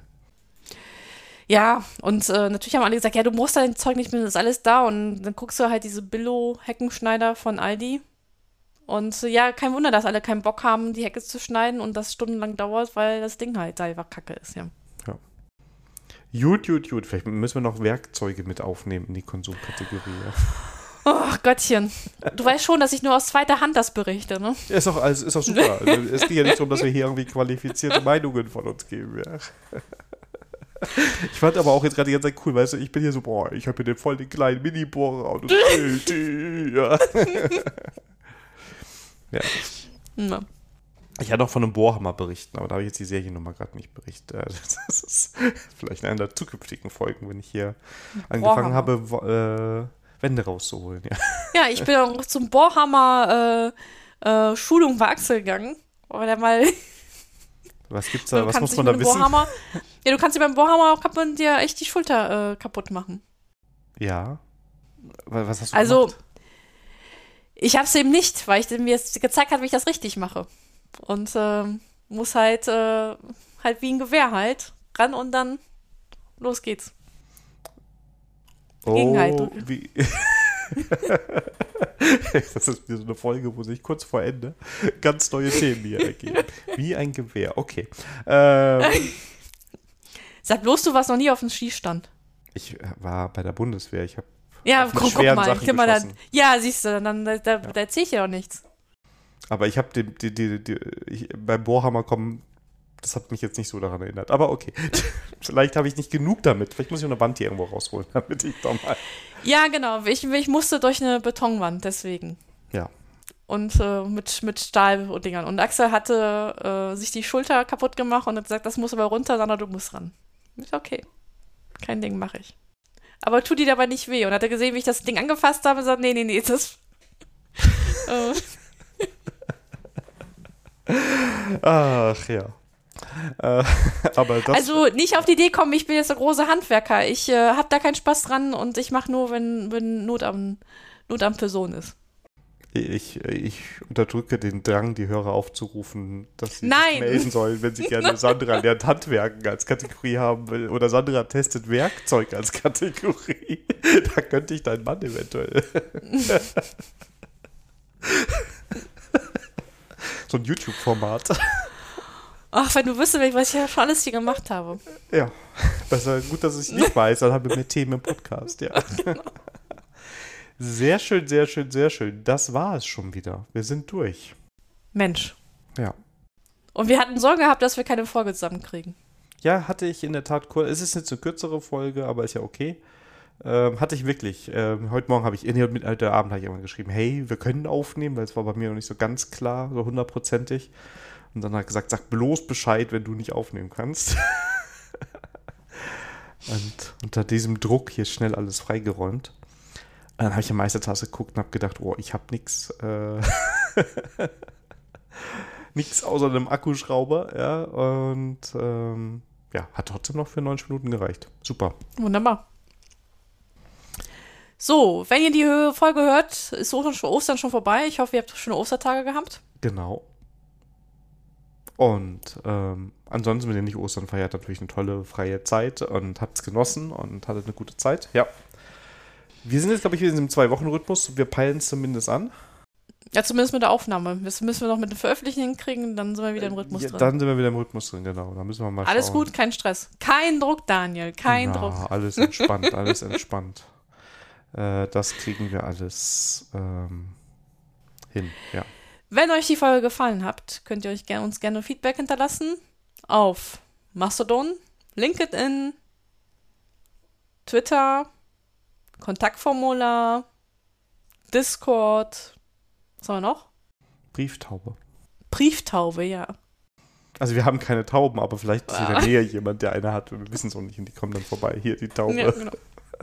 Ja, und äh, natürlich haben alle gesagt, ja, du brauchst dein Zeug nicht mehr, das ist alles da. Und dann guckst du halt diese Billo-Heckenschneider von Aldi. Und äh, ja, kein Wunder, dass alle keinen Bock haben, die Hecke zu schneiden und das stundenlang dauert, weil das Ding halt einfach kacke ist, ja. Ja. Gut, gut, gut. Vielleicht müssen wir noch Werkzeuge mit aufnehmen in die Konsumkategorie. Ja. Oh, Gottchen. Du weißt schon, dass ich nur aus zweiter Hand das berichte, ne? Ja, ist doch, also, ist doch super. Also, es geht ja nicht darum, dass wir hier irgendwie qualifizierte Meinungen von uns geben, ja. Ich fand aber auch jetzt gerade die ganze Zeit cool, weißt du, ich bin hier so, boah, ich habe hier den voll den kleinen Mini-Bohrer und ja. ja. Ja. Ich hatte auch von einem Bohrhammer berichten, aber da habe ich jetzt die Seriennummer gerade nicht berichtet. Das ist vielleicht in einer der zukünftigen Folgen, wenn ich hier angefangen habe, wo, äh, Wände rauszuholen. Ja, ja ich bin auch zum Bohrhammer äh, äh, Schulung bei Axel gegangen, weil er mal was gibt's da, was muss man da wissen? Bohrhammer, ja, du kannst dir beim Bohrhammer auch kaputt, dir echt die Schulter äh, kaputt machen. Ja. Was hast du also, gemacht? Ich habe es eben nicht, weil ich mir jetzt gezeigt habe, wie ich das richtig mache. Und ähm, muss halt, äh, halt wie ein Gewehr halt ran und dann los geht's. Oh, Gegenhalt. wie... Das ist wieder so eine Folge, wo sich kurz vor Ende ganz neue Themen hier ergeben. Wie ein Gewehr, okay. Ähm, Sag bloß, du warst noch nie auf dem Schießstand. Ich war bei der Bundeswehr, ich habe ja, guck, guck mal, Sachen guck mal dann, ja, siehst du, dann da, da, ja. da erzähl ich dir doch nichts. Aber ich habe die, die, die, die, ich, beim Bohrhammer kommen, das hat mich jetzt nicht so daran erinnert. Aber okay, vielleicht habe ich nicht genug damit. Vielleicht muss ich eine Wand hier irgendwo rausholen, damit ich doch mal... Ja, genau, ich, ich musste durch eine Betonwand, deswegen. Ja. Und äh, mit, mit Stahl und Dingern. Und Axel hatte äh, sich die Schulter kaputt gemacht und hat gesagt, das muss aber runter, Sandra, du musst ran. Ich, okay, kein Ding, mache ich. Aber tut die dabei nicht weh. Und hat er gesehen, wie ich das Ding angefasst habe und gesagt, nee, nee, nee, das... äh. Ach ja. Äh, aber das also nicht auf die Idee kommen, ich bin jetzt der große Handwerker. Ich äh, habe da keinen Spaß dran und ich mache nur, wenn, wenn Not am, Not am Person ist. Ich, ich unterdrücke den Drang, die Hörer aufzurufen, dass sie Nein. sich melden sollen, wenn sie gerne Sandra lernt Handwerken als Kategorie haben will oder Sandra testet Werkzeug als Kategorie. Da könnte ich deinen Mann eventuell. So ein YouTube-Format. Ach, wenn du wüsstest, was ich ja schon alles hier gemacht habe. Ja, besser gut, dass ich es nicht weiß, dann haben wir mehr Themen im Podcast, ja. Sehr schön, sehr schön, sehr schön. Das war es schon wieder. Wir sind durch. Mensch. Ja. Und wir hatten Sorge gehabt, dass wir keine Folge zusammenkriegen. Ja, hatte ich in der Tat kurz. Es ist jetzt eine kürzere Folge, aber ist ja okay. Ähm, hatte ich wirklich. Ähm, heute Morgen habe ich, nee, mit heute Abend habe ich irgendwann geschrieben, hey, wir können aufnehmen, weil es war bei mir noch nicht so ganz klar, so hundertprozentig. Und dann hat er gesagt, sag bloß Bescheid, wenn du nicht aufnehmen kannst. Und unter diesem Druck hier schnell alles freigeräumt. Dann habe ich in Meistertasse geguckt und habe gedacht, oh, ich habe nichts äh, nichts außer einem Akkuschrauber. Ja, und ähm, ja, hat trotzdem noch für neunzig Minuten gereicht. Super. Wunderbar. So, wenn ihr die Folge hört, ist Ostern schon vorbei. Ich hoffe, ihr habt schöne Ostertage gehabt. Genau. Und ähm, ansonsten, wenn ihr nicht Ostern feiert, natürlich eine tolle freie Zeit und habt es genossen und hattet eine gute Zeit. Ja. Wir sind jetzt, glaube ich, wieder in diesem Zwei-Wochen-Rhythmus. Wir peilen es zumindest an. Ja, zumindest mit der Aufnahme. Das müssen wir noch mit dem Veröffentlichen hinkriegen, dann sind wir wieder im Rhythmus ja, drin. Dann sind wir wieder im Rhythmus drin, genau. Da müssen wir mal alles schauen. gut, kein Stress. Kein Druck, Daniel, kein ja, Druck. Alles entspannt, alles entspannt. Äh, das kriegen wir alles ähm, hin, ja. Wenn euch die Folge gefallen hat, könnt ihr euch ger- uns gerne Feedback hinterlassen auf Mastodon, LinkedIn, Twitter, Kontaktformular, Discord, was haben wir noch? Brieftaube. Brieftaube, ja. Also wir haben keine Tauben, aber vielleicht ist in der Nähe jemand, der eine hat. Wir wissen es noch nicht und die kommen dann vorbei. Hier, die Taube. Ja, genau.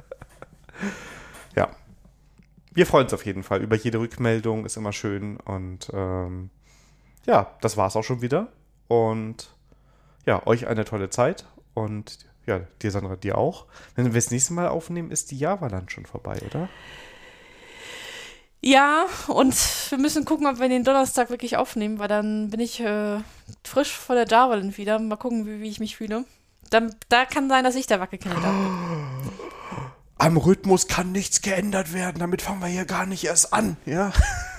Ja. Wir freuen uns auf jeden Fall über jede Rückmeldung, ist immer schön. Und ähm, ja, das war's auch schon wieder. Und ja, euch eine tolle Zeit. Und ja, dir, Sandra, dir auch. Wenn wir das nächste Mal aufnehmen, ist die Java-Land schon vorbei, oder? Ja, und wir müssen gucken, ob wir den Donnerstag wirklich aufnehmen, weil dann bin ich äh, frisch vor der Java-Land wieder. Mal gucken, wie, wie ich mich fühle. Dann, da kann sein, dass ich der Wackelkandidat bin. Am Rhythmus kann nichts geändert werden, damit fangen wir hier gar nicht erst an, ja?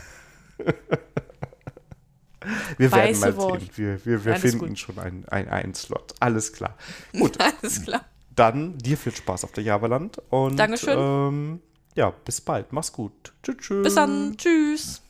Wir Weiße werden mal Wort. sehen. Wir, wir, wir Alles finden gut. schon einen, einen, einen Slot. Alles klar. Gut. Alles klar. Dann dir viel Spaß auf der Java-Land. Und Dankeschön. Ähm, ja, bis bald. Mach's gut. Tschüss. Tschüss. Bis dann. Tschüss.